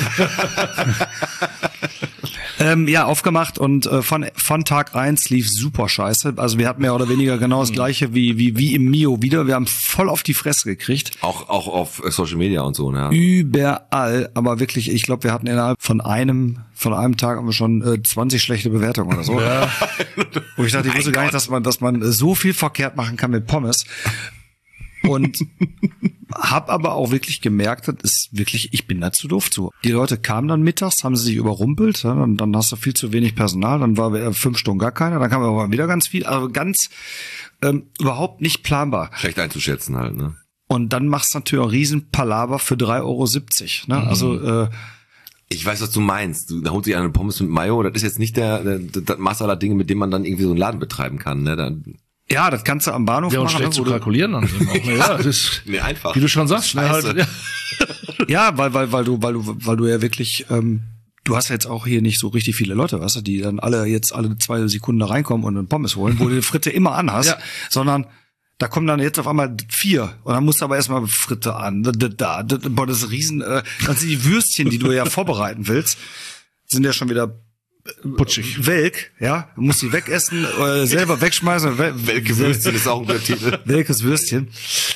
Ja, aufgemacht und von Tag 1 lief super scheiße. Also wir hatten mehr oder weniger genau das gleiche wie im Mio wieder. Wir haben voll auf die Fresse gekriegt. auch auf Social Media und so, ne? Überall, aber wirklich, ich glaube, wir hatten innerhalb von einem Tag haben wir schon 20 schlechte Bewertungen oder so. Ja. Wo ich dachte, ich wusste gar nicht, dass man so viel verkehrt machen kann mit Pommes. Und hab aber auch wirklich gemerkt, das ist wirklich, ich bin da zu doof zu. Die Leute kamen dann mittags, haben sie sich überrumpelt, ja, dann hast du viel zu wenig Personal, dann war 5 Stunden gar keiner, dann kam aber wieder ganz viel, also ganz überhaupt nicht planbar. Schlecht einzuschätzen halt, ne? Und dann machst du natürlich einen riesen Palaver für 3,70 €. Ne? Also ich weiß, was du meinst. Da holt sich eine Pommes mit Mayo, das ist jetzt nicht das Maß aller Dinge, mit dem man dann irgendwie so einen Laden betreiben kann, ne? Ja, das kannst du am Bahnhof Ja, und machen. schlecht zu kalkulieren dann eben auch. Ne? Ja, das ist, Nee, einfach. wie du schon sagst, ne, halt, ja. Ja, weil du ja wirklich, du hast ja jetzt auch hier nicht so richtig viele Leute, weißt du, die dann alle 2 Sekunden da reinkommen und eine Pommes holen, wo du die Fritte immer anhast, Ja. sondern da kommen dann jetzt auf einmal 4 und dann musst du aber erstmal Fritte an. Boah, das ist riesen, dann sind die Würstchen, die du ja vorbereiten willst, sind ja schon wieder Putschig. welk, ja, du musst die wegessen, selber wegschmeißen. Welke Würstchen ist auch ein guter Titel. Welkes Würstchen.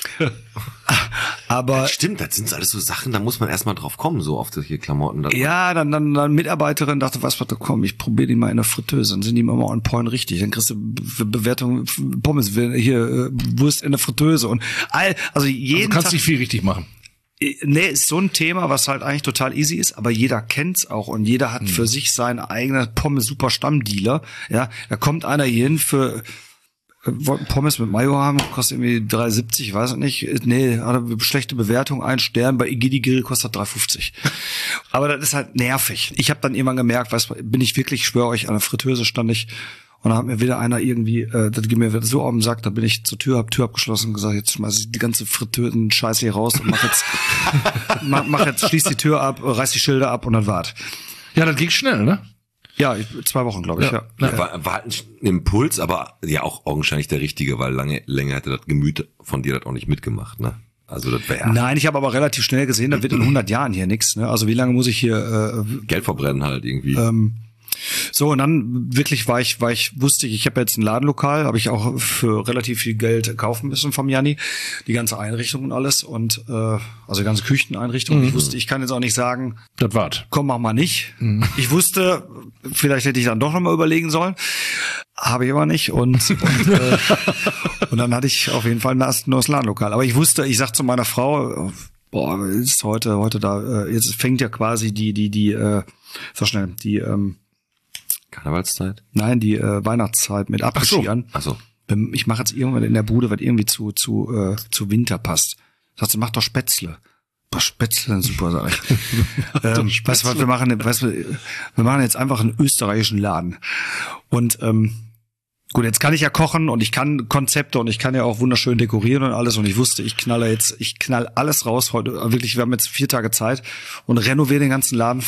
Aber Stimmt, das sind alles so Sachen, da muss man erstmal drauf kommen, so auf solche Klamotten. ja, dann Mitarbeiterin dachte, was, komm, ich probiere die mal in der Fritteuse. Dann sind die immer on point richtig. Dann kriegst du Bewertung, Pommes, hier, Wurst in der Fritteuse und also jeden Du kannst Tag. nicht viel richtig machen. Nee, ist so ein Thema, was halt eigentlich total easy ist, aber jeder kennt's auch und jeder hat für sich seinen eigenen Pommes-Super-Stammdealer. Ja, da kommt einer hier hin für wollten Pommes mit Mayo haben, kostet irgendwie 3,70, weiß ich nicht. Nee, hat eine schlechte Bewertung, 1 Stern, bei Igidi Grill kostet 3,50. Aber das ist halt nervig. Ich habe dann irgendwann gemerkt, bin ich wirklich, schwöre euch, an der Fritteuse stand ich und dann hat mir wieder einer irgendwie, das ging mir so auf den Sack, da bin ich zur Tür, hab Tür abgeschlossen und gesagt, jetzt schmeiß ich die ganze Fritteusen-Scheiße hier raus und mach jetzt, schließ die Tür ab, reiß die Schilder ab und dann wart. Ja, das ging schnell, ne? Ja, 2 Wochen, glaube ich, ja. War halt ein Impuls, aber ja auch augenscheinlich der richtige, weil länger hätte das Gemüt von dir das auch nicht mitgemacht, ne? Also das wäre Nein, ich habe aber relativ schnell gesehen, da wird in 100 Jahren hier nichts. Ne? Also wie lange muss ich hier Geld verbrennen halt irgendwie. so, und dann wirklich wusste ich habe jetzt ein Ladenlokal, habe ich auch für relativ viel Geld kaufen müssen vom Janni, die ganze Einrichtung und alles und also die ganze Kücheneinrichtung. Ich wusste, ich kann jetzt auch nicht sagen, Das war's. komm, mach mal nicht. Ich wusste, vielleicht hätte ich dann doch nochmal überlegen sollen, habe ich aber nicht und dann hatte ich auf jeden Fall ein neues Ladenlokal. Aber ich wusste, ich sag zu meiner Frau, boah, ist heute da, jetzt fängt ja quasi die Karnevalszeit? Nein, die Weihnachtszeit mit Après-Ski an. Ach so. Ich mache jetzt irgendwann in der Bude, was irgendwie zu Winter passt. Sagt sie, mach doch Spätzle. Boah, Spätzle, super, sag ich. Weißt du was, wir machen jetzt einfach einen österreichischen Laden. Und gut, jetzt kann ich ja kochen und ich kann Konzepte und ich kann ja auch wunderschön dekorieren und alles. Und ich wusste, ich knall alles raus heute. Wirklich, wir haben jetzt 4 Tage Zeit und renoviere den ganzen Laden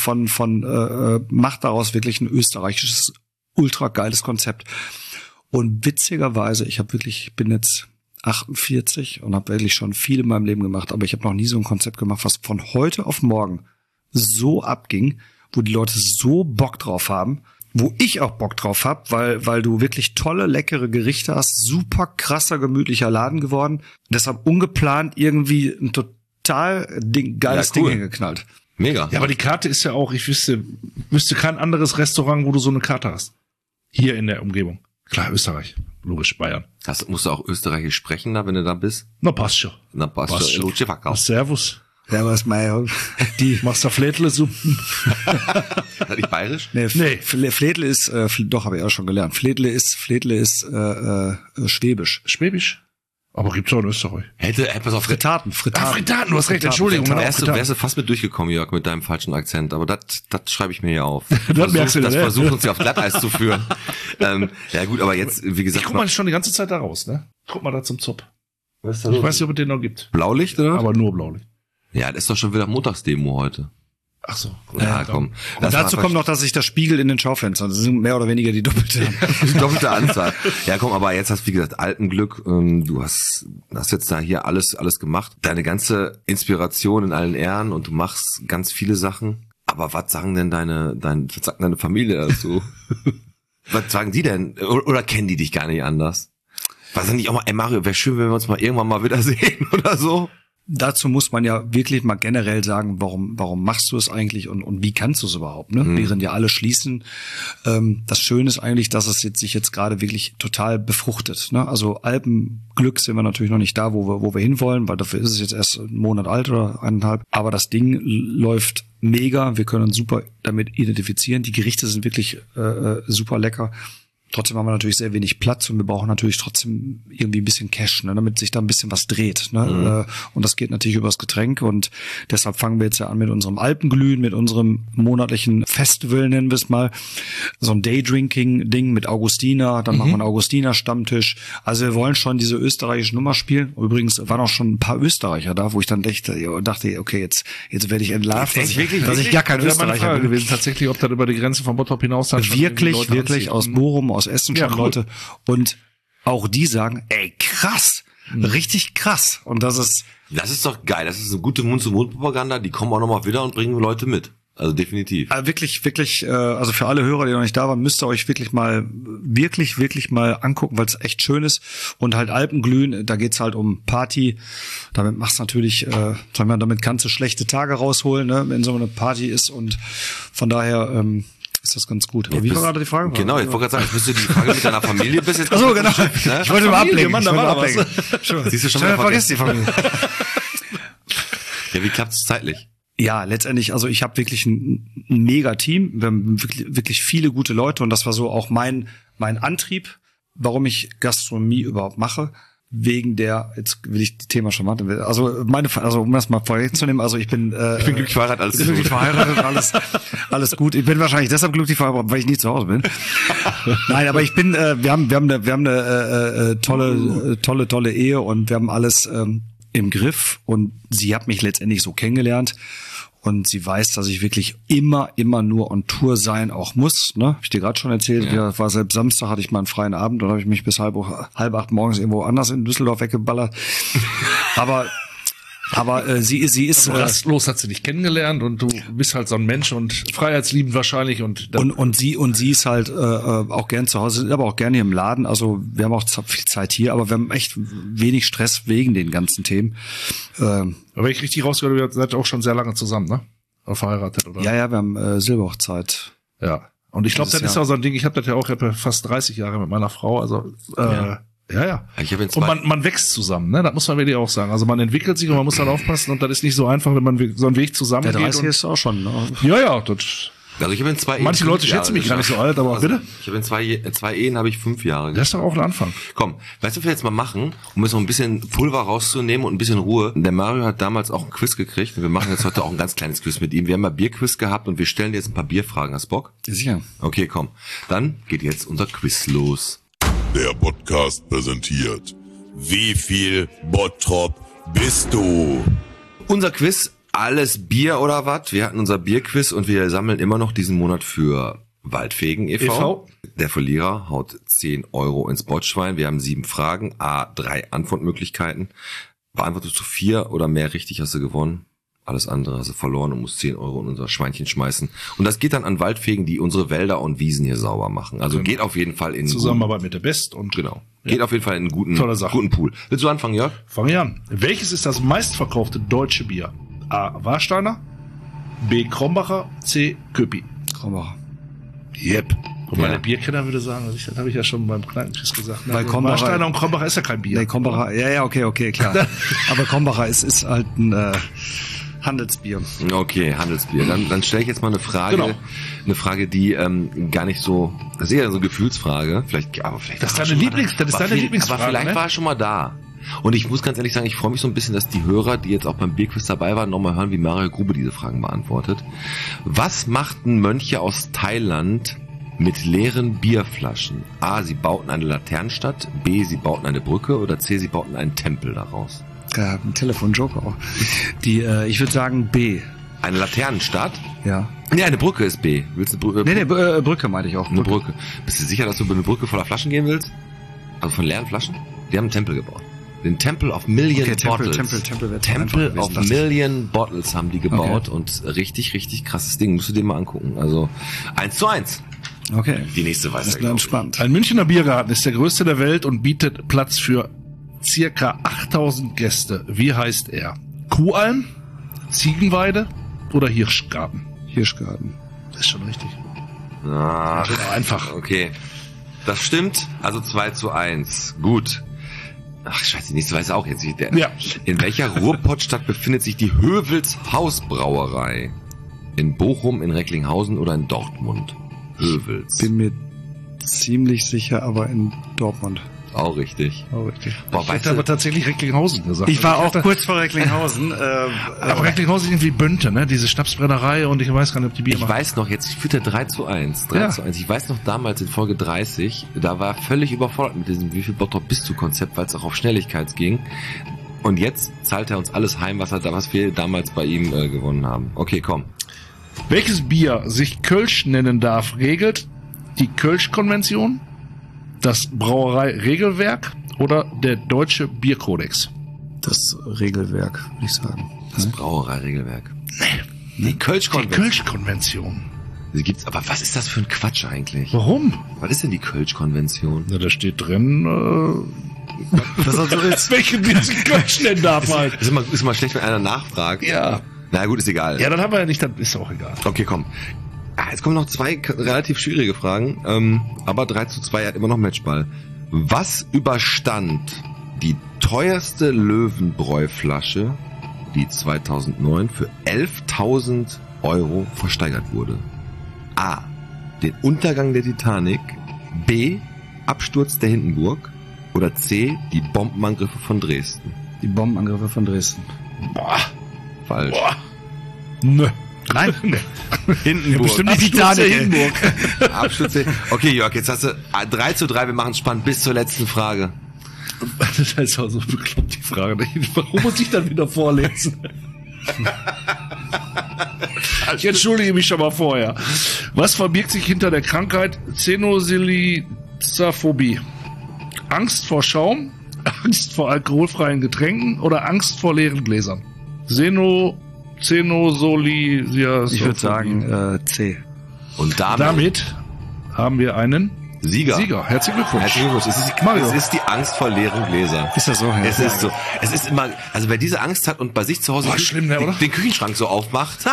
macht daraus wirklich ein österreichisches, ultra geiles Konzept. Und witzigerweise, ich bin jetzt 48 und habe wirklich schon viel in meinem Leben gemacht, aber ich habe noch nie so ein Konzept gemacht, was von heute auf morgen so abging, wo die Leute so Bock drauf haben, wo ich auch Bock drauf hab, weil du wirklich tolle, leckere Gerichte hast, super krasser, gemütlicher Laden geworden. Deshalb ungeplant irgendwie ein total geiles Ja, cool. Ding hingeknallt. Mega. Ja, aber die Karte ist ja auch, ich wüsste kein anderes Restaurant, wo du so eine Karte hast. Hier in der Umgebung. Klar, Österreich. Logisch, Bayern. Musst du auch Österreichisch sprechen, da, wenn du da bist? Na, passt schon. Na, passt Passt schon. schon. Servus. Ja, was mein Machst du Flädle-Suppen? Ist das nicht bayerisch? Nee, Nee. Fledle ist, doch, habe ich auch schon gelernt. Fledle ist Schwäbisch. Schwäbisch? Aber gibt's auch in Österreich. Pass auf, Fritaten. Ach, Fritaten, du hast recht, Entschuldigung. wärst du fast mit durchgekommen, Jörg, mit deinem falschen Akzent, aber das schreibe ich mir hier auf. merkst du, Das ne? versucht uns ja auf Glatteis zu führen. Ja gut, aber jetzt, wie gesagt, Ich guck mal schon die ganze Zeit da raus, ne? Guck mal da zum Zopf. was ist da Ich los? weiß nicht, ob es den noch gibt. Blaulicht, oder? Aber nur Blaulicht. Ja, das ist doch schon wieder Montagsdemo heute. Ach so. Ja, komm. Und dazu kommt noch, dass sich das Spiegel in den Schaufenstern, das sind mehr oder weniger die doppelte. die doppelte Anzahl. Ja, komm, aber jetzt hast du, wie gesagt, Alpenglück. Du hast jetzt da hier alles gemacht. Deine ganze Inspiration in allen Ehren und du machst ganz viele Sachen. Aber was sagen denn was sagt deine Familie dazu? Was sagen die denn? Oder kennen die dich gar nicht anders? Was sagen die auch mal, ey Mario, wäre schön, wenn wir uns mal irgendwann mal wiedersehen oder so? dazu muss man ja wirklich mal generell sagen, warum machst du es eigentlich und wie kannst du es überhaupt, ne? Während ja alle schließen. Das Schöne ist eigentlich, dass es sich jetzt gerade wirklich total befruchtet, ne? Also Alpenglück sind wir natürlich noch nicht da, wo wir hinwollen, weil dafür ist es jetzt erst einen Monat alt oder 1,5. Aber das Ding läuft mega. Wir können uns super damit identifizieren. Die Gerichte sind wirklich super lecker. Trotzdem haben wir natürlich sehr wenig Platz und wir brauchen natürlich trotzdem irgendwie ein bisschen Cash, ne, damit sich da ein bisschen was dreht. Ne? Und das geht natürlich über das Getränk und deshalb fangen wir jetzt ja an mit unserem Alpenglühen, mit unserem monatlichen Festival, nennen wir es mal. So ein Daydrinking-Ding mit Augustiner, dann machen wir einen Augustiner-Stammtisch. Also wir wollen schon diese österreichische Nummer spielen. Übrigens waren auch schon ein paar Österreicher da, wo ich dann dachte, okay, jetzt werde ich entlarvt, dass ich gar kein Österreicher bin. Gewesen, tatsächlich, ob dann über die Grenze von Bottrop hinaus dann wirklich aus Bochum, aus Essen schon, cool. Leute. Und auch die sagen, ey, krass, richtig krass. Und das ist doch geil. Das ist eine gute Mund-zu-Mund-Propaganda. Die kommen auch nochmal wieder und bringen Leute mit. Also definitiv. Wirklich, also für alle Hörer, die noch nicht da waren, müsst ihr euch wirklich mal angucken, weil es echt schön ist. Und halt Alpenglühen, da geht's halt um Party. Damit machst du natürlich, damit kannst du schlechte Tage rausholen, ne, wenn so eine Party ist. Und von daher, ist das ganz gut. Aber wie war gerade die Frage? Genau, ich wollte gerade sagen, jetzt müsste die Frage mit deiner Familie bis jetzt. Achso, genau. Ne? Ich wollte mal ablenken. Mann, da war was. Siehst du schon mal vergessen die Familie. Ja, wie klappt's zeitlich? Ja, letztendlich, also ich habe wirklich ein mega Team. Wir haben wirklich viele gute Leute und das war so auch mein Antrieb, warum ich Gastronomie überhaupt mache. Wegen der, jetzt will ich das Thema schon machen, also um das mal vorwegzunehmen, also ich bin glücklich verheiratet, alles gut. Ich bin wahrscheinlich deshalb glücklich verheiratet, weil ich nie zu Hause bin. Nein, aber ich bin, wir haben eine tolle Ehe und wir haben alles im Griff und sie hat mich letztendlich so kennengelernt. Und sie weiß, dass ich wirklich immer nur on Tour sein auch muss. Ne? Hab ich dir gerade schon erzählt. Ja. War selbst Samstag, hatte ich mal einen freien Abend und habe ich mich bis halb 8 morgens irgendwo anders in Düsseldorf weggeballert. Aber sie ist rastlos hat sie dich kennengelernt und du bist halt so ein Mensch und freiheitsliebend wahrscheinlich und sie ist halt auch gern zu Hause, aber auch gerne hier im Laden. Also wir haben auch viel Zeit hier, aber wir haben echt wenig Stress wegen den ganzen Themen. Aber wenn ich richtig rausgehört habe, ihr seid auch schon sehr lange zusammen, ne? Oder verheiratet, oder? Ja, wir haben Silberhochzeit. Ja. Und ich glaube, das ist auch so ein Ding, ich habe das ja auch fast 30 Jahre mit meiner Frau, also Ja. Und man wächst zusammen, ne? Das muss man wirklich auch sagen. Also man entwickelt sich und man muss dann aufpassen und das ist nicht so einfach, wenn man so einen Weg zusammen geht. Der 30 ist auch schon, ne? Ja, das. Also ich habe in 2 Ehen. Manche Leute schätzen mich gar nicht so alt, aber also, bitte? Ich habe in 2 Ehen habe ich 5 Jahre. Das ist doch auch ein Anfang. Komm, weißt du, was wir jetzt mal machen, um jetzt noch ein bisschen Pulver rauszunehmen und ein bisschen Ruhe. Der Mario hat damals auch ein Quiz gekriegt und wir machen jetzt heute auch ein ganz kleines Quiz mit ihm. Wir haben mal Bierquiz gehabt und wir stellen dir jetzt ein paar Bierfragen. Hast du Bock? Sicher. Okay, komm. Dann geht jetzt unser Quiz los. Der Podcast präsentiert: Wie viel Bottrop bist du? Unser Quiz, alles Bier oder was? Wir hatten unser Bierquiz und wir sammeln immer noch diesen Monat für Waldfegen e.V. Der Verlierer haut 10 Euro ins Botschwein. Wir haben 7 Fragen, 3 Antwortmöglichkeiten. Beantwortest du 4 oder mehr richtig, hast du gewonnen. Alles andere hast du verloren und musst 10 Euro in unser Schweinchen schmeißen. Und das geht dann an Waldfegen, die unsere Wälder und Wiesen hier sauber machen. Also geht auf jeden Fall in Zusammenarbeit mit der Best und genau. Geht auf jeden Fall in einen guten Pool. Willst du anfangen, Jörg? Fangen wir an. Welches ist das meistverkaufte deutsche Bier? A. Warsteiner, B. Krombacher, C. Köpi. Krombacher. Yep. Wobei der Bierkenner würde sagen, das habe ich ja schon beim Kneipenquiz gesagt. Weil Warsteiner und Krombacher ist ja kein Bier. Nee, Krombacher, ja, okay, klar. Aber Krombacher ist halt ein Handelsbier. Okay, Handelsbier. Dann stelle ich jetzt mal eine Frage. Genau. Eine Frage, die gar nicht so, das ist eher so eine Gefühlsfrage. Vielleicht das ist deine Lieblingsfrage. Aber vielleicht war er schon mal da. Und ich muss ganz ehrlich sagen, ich freue mich so ein bisschen, dass die Hörer, die jetzt auch beim Bierquiz dabei waren, nochmal hören, wie Mario Grube diese Fragen beantwortet. Was machten Mönche aus Thailand mit leeren Bierflaschen? A, sie bauten eine Laternenstadt, B, sie bauten eine Brücke oder C, sie bauten einen Tempel daraus? Ja, ein Telefonjoker auch. Ich würde sagen B. Eine Laternenstadt? Ja. Nee, eine Brücke ist B. Willst du eine Brücke? Nee, Brücke meinte ich auch. Eine Brücke. Bist du sicher, dass du über eine Brücke voller Flaschen gehen willst? Also von leeren Flaschen? Die haben einen Tempel gebaut. Den Temple of Million Bottles. Temple of Million Bottles haben die gebaut und richtig, richtig krasses Ding. Musst du dir mal angucken. Also 1:1. Okay. Die nächste weiß ich. Entspannt. Ein Münchner Biergarten ist der größte der Welt und bietet Platz für circa 8000 Gäste. Wie heißt er? Kuhalm, Ziegenweide oder Hirschgarten? Hirschgarten. Das ist schon richtig. Ah, Schon einfach. okay. Das stimmt. Also 2:1. Gut. Ach, scheiße, nächste weiß auch jetzt. Ja. In welcher Ruhrpottstadt befindet sich die Hövels Hausbrauerei? In Bochum, in Recklinghausen oder in Dortmund? Hövels. Bin mir ziemlich sicher, aber in Dortmund. Auch richtig. Oh, richtig. Boah, Ich weißt hätte aber du, tatsächlich Recklinghausen gesagt. Ich war Also auch kurz vor Recklinghausen. aber Recklinghausen ist irgendwie Bönte, ne? Diese Schnapsbrennerei und ich weiß gar nicht, ob die Bier ich machen. weiß noch, jetzt führt er 3:1. 3:1. Ich weiß noch damals in Folge 30, da war er völlig überfordert mit diesem Wie viel Bottrop bist du Konzept, weil es auch auf Schnelligkeit ging. Und jetzt zahlt er uns alles heim, was wir damals bei ihm gewonnen haben. Okay, komm. Welches Bier sich Kölsch nennen darf, regelt die Kölsch-Konvention, das Brauerei-Regelwerk oder der Deutsche Bierkodex? Das Regelwerk, würde ich sagen. Das Brauerei-Regelwerk. Die Die Kölsch-Konvention. Kölsch-Konvention. Die gibt's, aber was ist das für ein Quatsch eigentlich? Warum? Was ist denn die Kölsch-Konvention? Na, da steht drin, Was das so ist. welche Bier sich Kölsch nennen darf halt. Ist immer schlecht, wenn einer nachfragt. Ja. Na gut, ist egal. Ja, dann haben wir ja nicht, dann ist auch egal. Okay, komm. Jetzt kommen noch 2 relativ schwierige Fragen, aber 3:2 hat immer noch Matchball. Was überstand die teuerste Löwenbräu-Flasche, die 2009 für 11.000 € versteigert wurde? A. Den Untergang der Titanic. B. Absturz der Hindenburg. Oder C. Die Bombenangriffe von Dresden. Die Bombenangriffe von Dresden. Boah. Falsch. Boah. Nö. Nein. Hindenburg. Bestimmt die Absturz der Titanic. Hindenburg. Absturz der... Okay, Jörg, jetzt hast du 3:3. Wir machen spannend bis zur letzten Frage. Das ist auch so bekloppt, die Frage. Warum muss ich dann wieder vorlesen? Ich entschuldige mich schon mal vorher. Was verbirgt sich hinter der Krankheit Xenosilitzaphobie? Angst vor Schaum, Angst vor alkoholfreien Getränken oder Angst vor leeren Gläsern? Xenosilitzaphobie. Ich würde sagen C. Und Damit haben wir einen Sieger. Herzlichen Glückwunsch. Herzlichen Glückwunsch. Es ist die Angst vor leeren Gläsern. Ist das so? Ja. Es ist so. Es ist immer, also wer diese Angst hat und bei sich zu Hause Boah, schlimm, ne, oder? den Küchenschrank so aufmacht.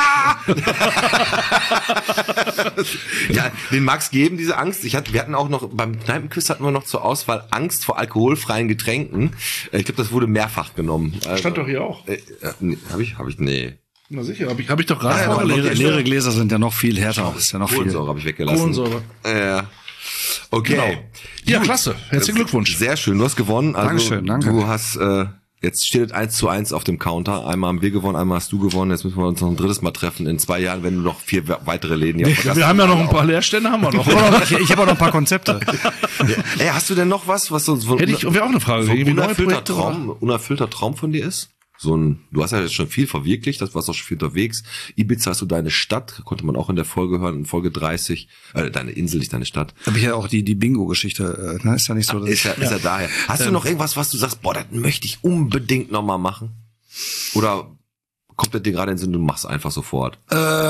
Ja, den mag's geben, diese Angst. Wir hatten auch noch, beim Kneipenquiz hatten wir noch zur Auswahl Angst vor alkoholfreien Getränken. Ich glaube, das wurde mehrfach genommen. Stand doch hier auch. Nee, hab ich, nee. Na sicher, hab ich doch gerade Aber vorgelesen. leere Gläser sind ja noch viel härter. Ist ja noch viel. Kohlensäure habe ich weggelassen. Kohlensäure. Ja. Okay. Genau. Ja, Gut. klasse. Herzlichen Glückwunsch. Sehr schön. Du hast gewonnen. Also Dankeschön, danke. Du hast, jetzt steht es 1:1 auf dem Counter. Einmal haben wir gewonnen, einmal hast du gewonnen. Jetzt müssen wir uns noch ein drittes Mal treffen in 2 Jahren, wenn du noch 4 weitere Läden hier Wir haben ja noch ein paar Leerstände, haben wir noch. Oder? Ich habe auch noch ein paar Konzepte. Ey, hast du denn noch was so Hätte ich wäre auch eine Frage. so ein Irgendwie neue unerfüllter Projekte, unerfüllter Traum von dir ist? Du hast ja jetzt schon viel verwirklicht, das warst auch schon viel unterwegs. Ibiza hast du deine Stadt, konnte man auch in der Folge hören, in Folge 30. Deine Insel, nicht deine Stadt. Habe ich ja auch die Bingo-Geschichte. Ist ja nicht so, dass Ist ja daher. Hast du noch irgendwas, was du sagst, boah, das möchte ich unbedingt nochmal machen? Oder kommt das dir gerade in den Sinn, du machst einfach sofort?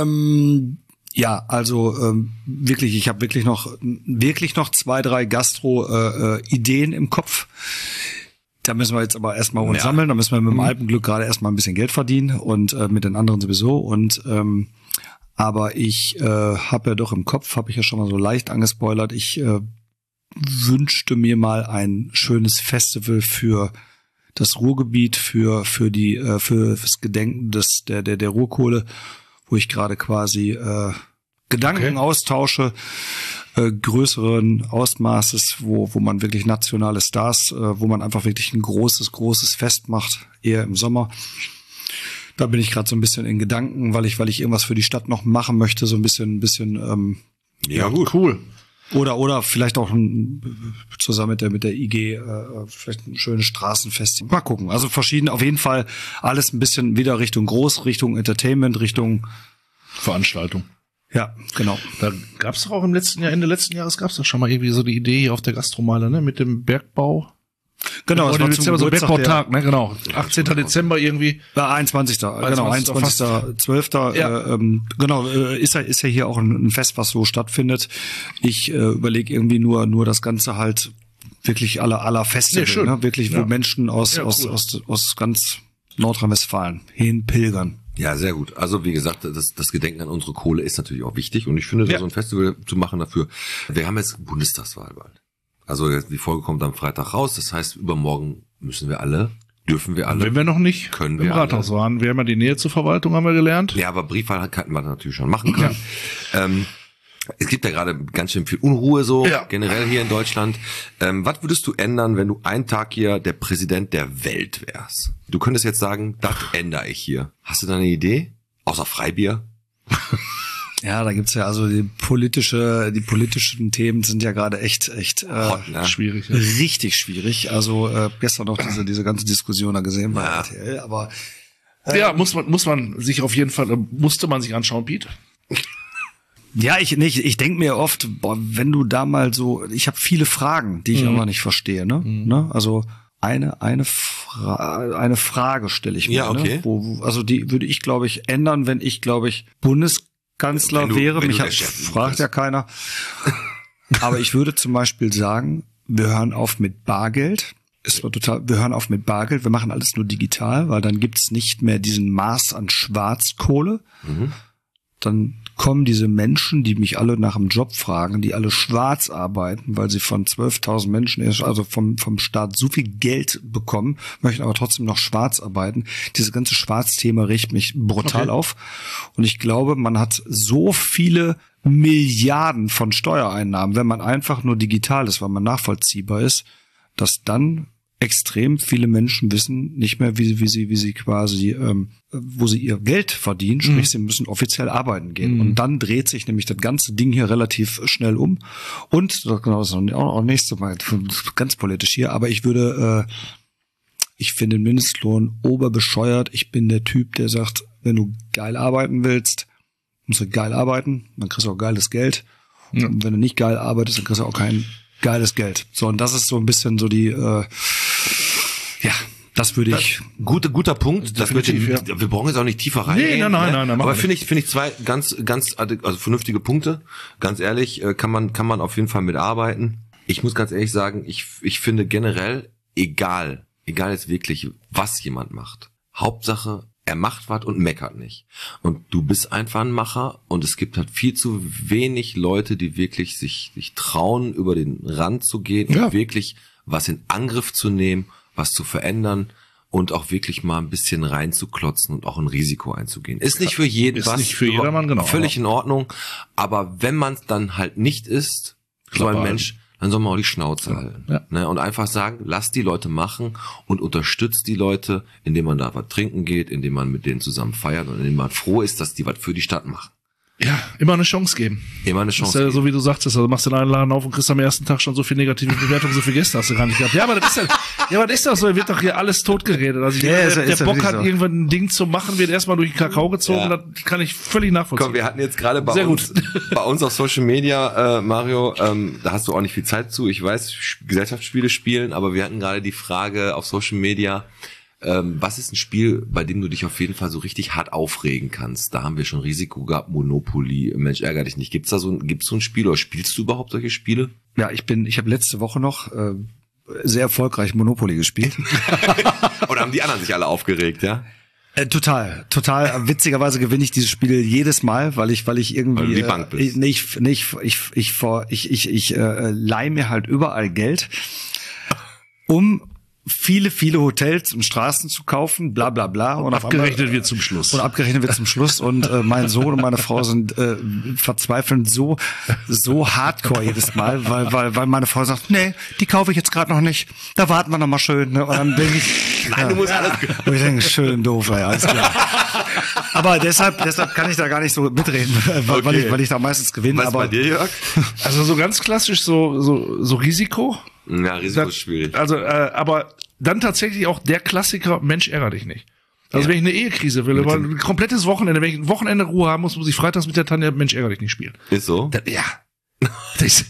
Ja, also wirklich, ich habe wirklich noch 2, 3 Gastro-Ideen im Kopf. Da müssen wir jetzt aber erstmal uns sammeln, da müssen wir mit dem Alpenglück gerade erstmal ein bisschen Geld verdienen und mit den anderen sowieso. Und aber ich habe ja doch im Kopf, habe ich ja schon mal so leicht angespoilert, ich wünschte mir mal ein schönes Festival für das Ruhrgebiet, fürs Gedenken der Ruhrkohle, wo ich gerade quasi Gedanken austausche, größeren Ausmaßes, wo man wirklich nationale Stars, wo man einfach wirklich ein großes Fest macht, eher im Sommer. Da bin ich gerade so ein bisschen in Gedanken, weil ich irgendwas für die Stadt noch machen möchte, so ein bisschen Ja, gut. Cool. oder vielleicht auch zusammen mit der IG vielleicht ein schönes Straßenfest. Mal gucken. Also verschieden, auf jeden Fall alles ein bisschen wieder Richtung Richtung Entertainment, Richtung Veranstaltung. Ja, genau. Da gab's doch auch Ende letzten Jahres gab's doch schon mal irgendwie so die Idee hier auf der Gastromeile, ne, mit dem Bergbau. Genau, es war Dezember, so Bergbautag, ne, genau. 18. Dezember irgendwie. 21. Genau, 21.12. Ja. Genau, ist ja hier auch ein Fest, was so stattfindet. Ich überlege irgendwie nur das Ganze halt wirklich aller Festival, schön. ne? Wirklich, wo Ja. Menschen aus Ja, cool. ganz Nordrhein-Westfalen hinpilgern. Ja, sehr gut. Also wie gesagt, das Gedenken an unsere Kohle ist natürlich auch wichtig und ich finde, so ein Festival zu machen dafür. Wir haben jetzt Bundestagswahl bald. Also die Folge kommt am Freitag raus, das heißt, übermorgen dürfen wir alle. Wenn wir noch nicht können im Rathaus waren. Wir haben ja die Nähe zur Verwaltung, haben wir gelernt. Ja, aber Briefwahl hätten wir natürlich schon machen können. Ja. Es gibt ja gerade ganz schön viel Unruhe generell hier in Deutschland. Was würdest du ändern, wenn du einen Tag hier der Präsident der Welt wärst? Du könntest jetzt sagen, das ändere ich hier. Hast du da eine Idee? Außer Freibier? Ja, da gibt's ja also die politischen Themen sind ja gerade echt Hot, ne? Schwierig. Ja. Richtig schwierig. Also gestern noch diese ganze Diskussion da gesehen bei RTL, aber musste man sich anschauen, Pete. Ja, ich denke mir oft, wenn du da mal so, ich habe viele Fragen, die ich aber nicht verstehe, ne? Also eine Frage stelle ich mir, okay. Ne? Also die würde ich, glaube ich, ändern, wenn ich, glaube ich, Bundeskanzler wäre. Mich fragt ja keiner. Aber ich würde zum Beispiel sagen, wir hören auf mit Bargeld. Wir hören auf mit Bargeld. Wir machen alles nur digital, weil dann gibt's nicht mehr diesen Maß an Schwarzkohle. Dann kommen diese Menschen, die mich alle nach dem Job fragen, die alle schwarz arbeiten, weil sie von 12.000 Menschen, also vom Staat so viel Geld bekommen, möchten aber trotzdem noch schwarz arbeiten. Dieses ganze Schwarzthema regt mich brutal auf. Und ich glaube, man hat so viele Milliarden von Steuereinnahmen, wenn man einfach nur digital ist, weil man nachvollziehbar ist, dass dann extrem viele Menschen wissen nicht mehr, wie sie quasi, wo sie ihr Geld verdienen, sprich, sie müssen offiziell arbeiten gehen. Und dann dreht sich nämlich das ganze Ding hier relativ schnell um. Und, genau, das ist auch nächstes Mal, ganz politisch hier, aber ich finde den Mindestlohn oberbescheuert. Ich bin der Typ, der sagt, wenn du geil arbeiten willst, musst du geil arbeiten, dann kriegst du auch geiles Geld. Und wenn du nicht geil arbeitest, dann kriegst du auch kein geiles Geld. So, und das ist so ein bisschen so die, das würde ich. Guter Punkt. Wir brauchen jetzt auch nicht tiefer reingehen. Nein. Aber finde ich zwei ganz, also vernünftige Punkte. Ganz ehrlich, kann man auf jeden Fall mitarbeiten. Ich muss ganz ehrlich sagen, ich finde generell, egal jetzt wirklich, was jemand macht. Hauptsache, er macht was und meckert nicht. Und du bist einfach ein Macher und es gibt halt viel zu wenig Leute, die wirklich sich trauen, über den Rand zu gehen und wirklich was in Angriff zu nehmen, was zu verändern und auch wirklich mal ein bisschen reinzuklotzen und auch ein Risiko einzugehen. Ist nicht für jeden was. Ist nicht für jedermann, genau. Völlig in Ordnung. Aber wenn man es dann halt nicht ist, so ein Mensch, dann soll man auch die Schnauze halten. Ja. Ne? Und einfach sagen, lasst die Leute machen und unterstützt die Leute, indem man da was trinken geht, indem man mit denen zusammen feiert und indem man froh ist, dass die was für die Stadt machen. Ja, immer eine Chance geben. Immer eine Chance geben. So wie du sagtest, also machst du den Laden auf und kriegst am ersten Tag schon so viel negative Bewertungen, so viel Gäste hast du gar nicht gehabt. Ja, aber das ist doch so, wird doch hier alles totgeredet. Also der Bock hat, irgendwann ein Ding zu machen, wird erstmal durch den Kakao gezogen, das kann ich völlig nachvollziehen. Komm, wir hatten jetzt gerade bei uns auf Social Media, Mario, da hast du auch nicht viel Zeit zu, ich weiß, Gesellschaftsspiele spielen, aber wir hatten gerade die Frage auf Social Media, was ist ein Spiel, bei dem du dich auf jeden Fall so richtig hart aufregen kannst? Da haben wir schon Risiko gehabt, Monopoly, Mensch, ärger dich nicht. Gibt's so ein Spiel oder spielst du überhaupt solche Spiele? Ja, ich habe letzte Woche noch sehr erfolgreich Monopoly gespielt. Oder haben die anderen sich alle aufgeregt, ja? Total. Witzigerweise gewinne ich dieses Spiel jedes Mal, weil ich irgendwie weil du die Bank bist. Ich leihe mir halt überall Geld, um viele Hotels und Straßen zu kaufen, bla bla bla. Und abgerechnet wird zum Schluss. Und mein Sohn und meine Frau sind verzweifelnd so hardcore jedes Mal, weil meine Frau sagt, nee, die kaufe ich jetzt gerade noch nicht. Da warten wir noch mal schön. Ne? Und dann bin ich, nein, du musst alles. Und ich denke, schön doof, ja, alles klar. Aber deshalb kann ich da gar nicht so mitreden, weil ich da meistens gewinne. Was bei dir, Jörg? Also so ganz klassisch so Risiko. Ja, Risiko ist schwierig. Also, aber dann tatsächlich auch der Klassiker, Mensch, ärger dich nicht. Also wenn ich eine Ehekrise will, aber ein komplettes Wochenende, wenn ich ein Wochenende Ruhe haben muss ich freitags mit der Tanja Mensch, ärger dich nicht spielen. Ist so? Ja.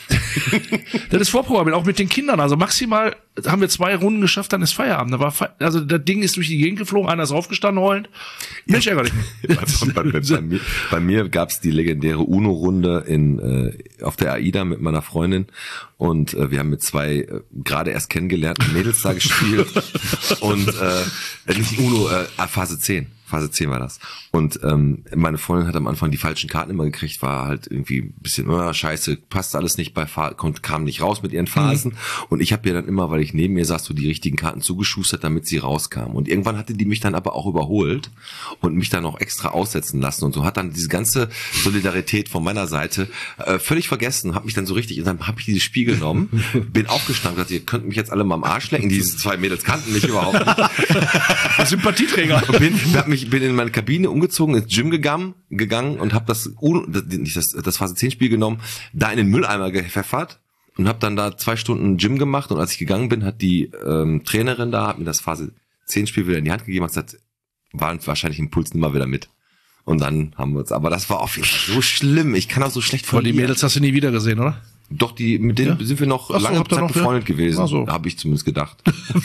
Das ist vorprogrammiert, auch mit den Kindern. Also maximal haben wir 2 Runden geschafft, dann ist Feierabend. Also das Ding ist durch die Gegend geflogen, einer ist aufgestanden heulen. Mensch, ärgerlich. Bei mir gab's die legendäre Uno-Runde auf der AIDA mit meiner Freundin und wir haben mit 2 gerade erst kennengelernten Mädels da gespielt und nicht Uno, Phase 10 war das. Und meine Freundin hat am Anfang die falschen Karten immer gekriegt, war halt irgendwie ein bisschen, scheiße, passt alles nicht kam nicht raus mit ihren Phasen. Und ich habe ihr dann immer, weil ich neben mir saß, so die richtigen Karten zugeschustert, damit sie rauskam. Und irgendwann hatte die mich dann aber auch überholt und mich dann auch extra aussetzen lassen. Und so hat dann diese ganze Solidarität von meiner Seite völlig vergessen, habe mich dann so richtig, und dann habe ich dieses Spiel genommen, bin aufgestanden und gesagt, ihr könnt mich jetzt alle mal am Arsch lecken. Diese 2 Mädels kannten mich überhaupt nicht. Sympathieträger. Bin in meine Kabine umgezogen, ins Gym gegangen und habe das Phase 10 Spiel genommen, da in den Mülleimer gepfeffert und habe dann da 2 Stunden Gym gemacht und als ich gegangen bin, hat die Trainerin da, hat mir das Phase 10 Spiel wieder in die Hand gegeben und gesagt, war wahrscheinlich im Puls nimmer wieder mit. Und dann haben wir uns, aber das war auch so schlimm, ich kann auch so schlecht verlieren. Die Mädels hast du nie wieder gesehen, oder? Doch, mit denen sind wir noch lange Zeit befreundet gewesen. Habe ich zumindest gedacht.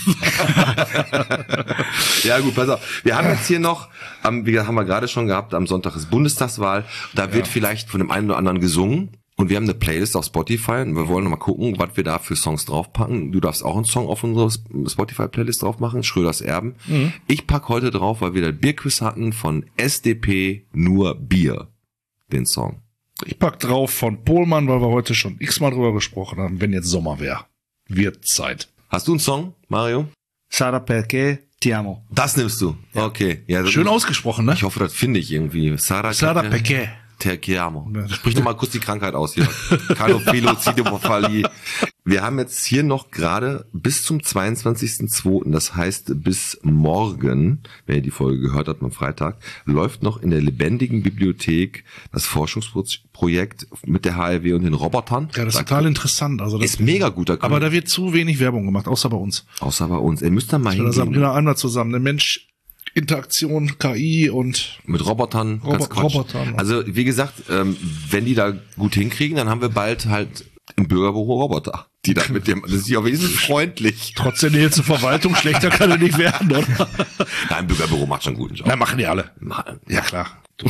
Ja gut, pass auf. Wir haben jetzt hier noch, wie gesagt, haben wir gerade schon gehabt, am Sonntag ist Bundestagswahl. Da wird vielleicht von dem einen oder anderen gesungen. Und wir haben eine Playlist auf Spotify und wir wollen noch mal gucken, was wir da für Songs draufpacken. Du darfst auch einen Song auf unsere Spotify-Playlist drauf machen, Schröders Erben. Mhm. Ich pack heute drauf, weil wir das Bierquiz hatten von SDP Nur Bier, den Song. Ich pack drauf von Pohlmann, weil wir heute schon x-mal drüber gesprochen haben, wenn jetzt Sommer wäre. Wird Zeit. Hast du einen Song, Mario? Sarà perché ti amo. Das nimmst du? Ja. Okay. Ja, schön ausgesprochen, ne? Ich hoffe, das finde ich irgendwie. Sarà perché ti amo. Sprich doch mal kurz die Krankheit aus hier. Carlophilo-Cidopophalie. Wir haben jetzt hier noch gerade bis zum 22.02., das heißt bis morgen, wenn ihr die Folge gehört habt am Freitag, läuft noch in der lebendigen Bibliothek das Forschungsprojekt mit der HLW und den Robotern. Ja, das ist total interessant. Also das ist mega gut. Aber da wird zu wenig Werbung gemacht, außer bei uns. Ihr müsst da mal hingehen. Einmal zusammen. Der Mensch, Interaktion, KI und mit Robotern. Robotern. Also wie gesagt, wenn die da gut hinkriegen, dann haben wir bald halt im Bürgerbüro Roboter, die da mit dem, das ist ja wesentlich freundlich. Trotz der Nähe zur Verwaltung, schlechter kann er nicht werden, oder? Nein, im Bürgerbüro macht schon einen guten Job. Nein, machen die alle. Ja, klar.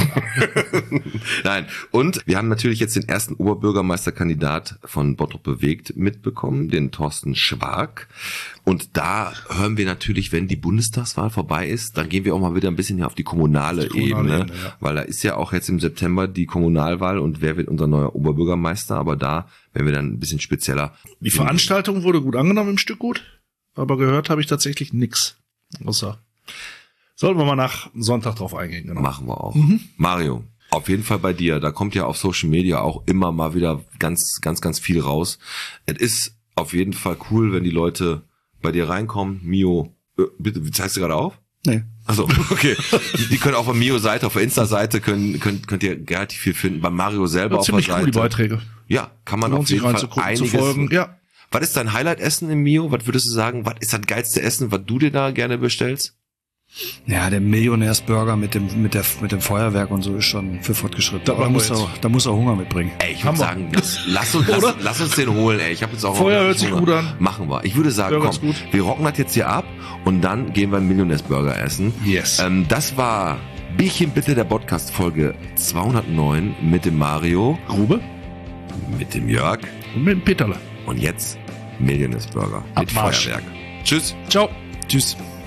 Nein, und wir haben natürlich jetzt den ersten Oberbürgermeisterkandidat von Bottrop bewegt mitbekommen, den Thorsten Schwark. Und da hören wir natürlich, wenn die Bundestagswahl vorbei ist, dann gehen wir auch mal wieder ein bisschen hier auf die kommunale Ebene, ja. Weil da ist ja auch jetzt im September die Kommunalwahl und wer wird unser neuer Oberbürgermeister, aber da werden wir dann ein bisschen spezieller. Die Veranstaltung wurde gut angenommen im Stück gut, aber gehört habe ich tatsächlich nix. Außer sollten wir mal nach Sonntag drauf eingehen. Genau. Machen wir auch. Mario, auf jeden Fall bei dir. Da kommt ja auf Social Media auch immer mal wieder ganz viel raus. Es ist auf jeden Fall cool, wenn die Leute bei dir reinkommen. Mio, bitte, zeigst du gerade auf? Nee. Also okay. Die können auf der Mio-Seite, auf der Insta-Seite könnt ihr relativ viel finden. Bei Mario selber ja, auf der Seite. Ziemlich cool, die Beiträge. Ja, kann man auf jeden Fall einiges. Ja. Was ist dein Highlight-Essen im Mio? Was würdest du sagen? Was ist das geilste Essen, was du dir da gerne bestellst? Ja, der Millionärsburger mit dem Feuerwerk und so ist schon für fortgeschritten. Da muss er Hunger mitbringen. Ey, ich würde sagen, lass uns den holen, ey. Ich habe jetzt auch Feuer hört sich gut an. Machen wir. Ich würde sagen, komm, wir rocken das jetzt hier ab und dann gehen wir einen Millionärsburger essen. Yes. Das war Bierchen bitte, der Podcast Folge 209 mit dem Mario. Grube. Mit dem Jörg. Und mit dem Peterle. Und jetzt Millionärsburger mit Feuerwerk. Tschüss. Ciao. Tschüss.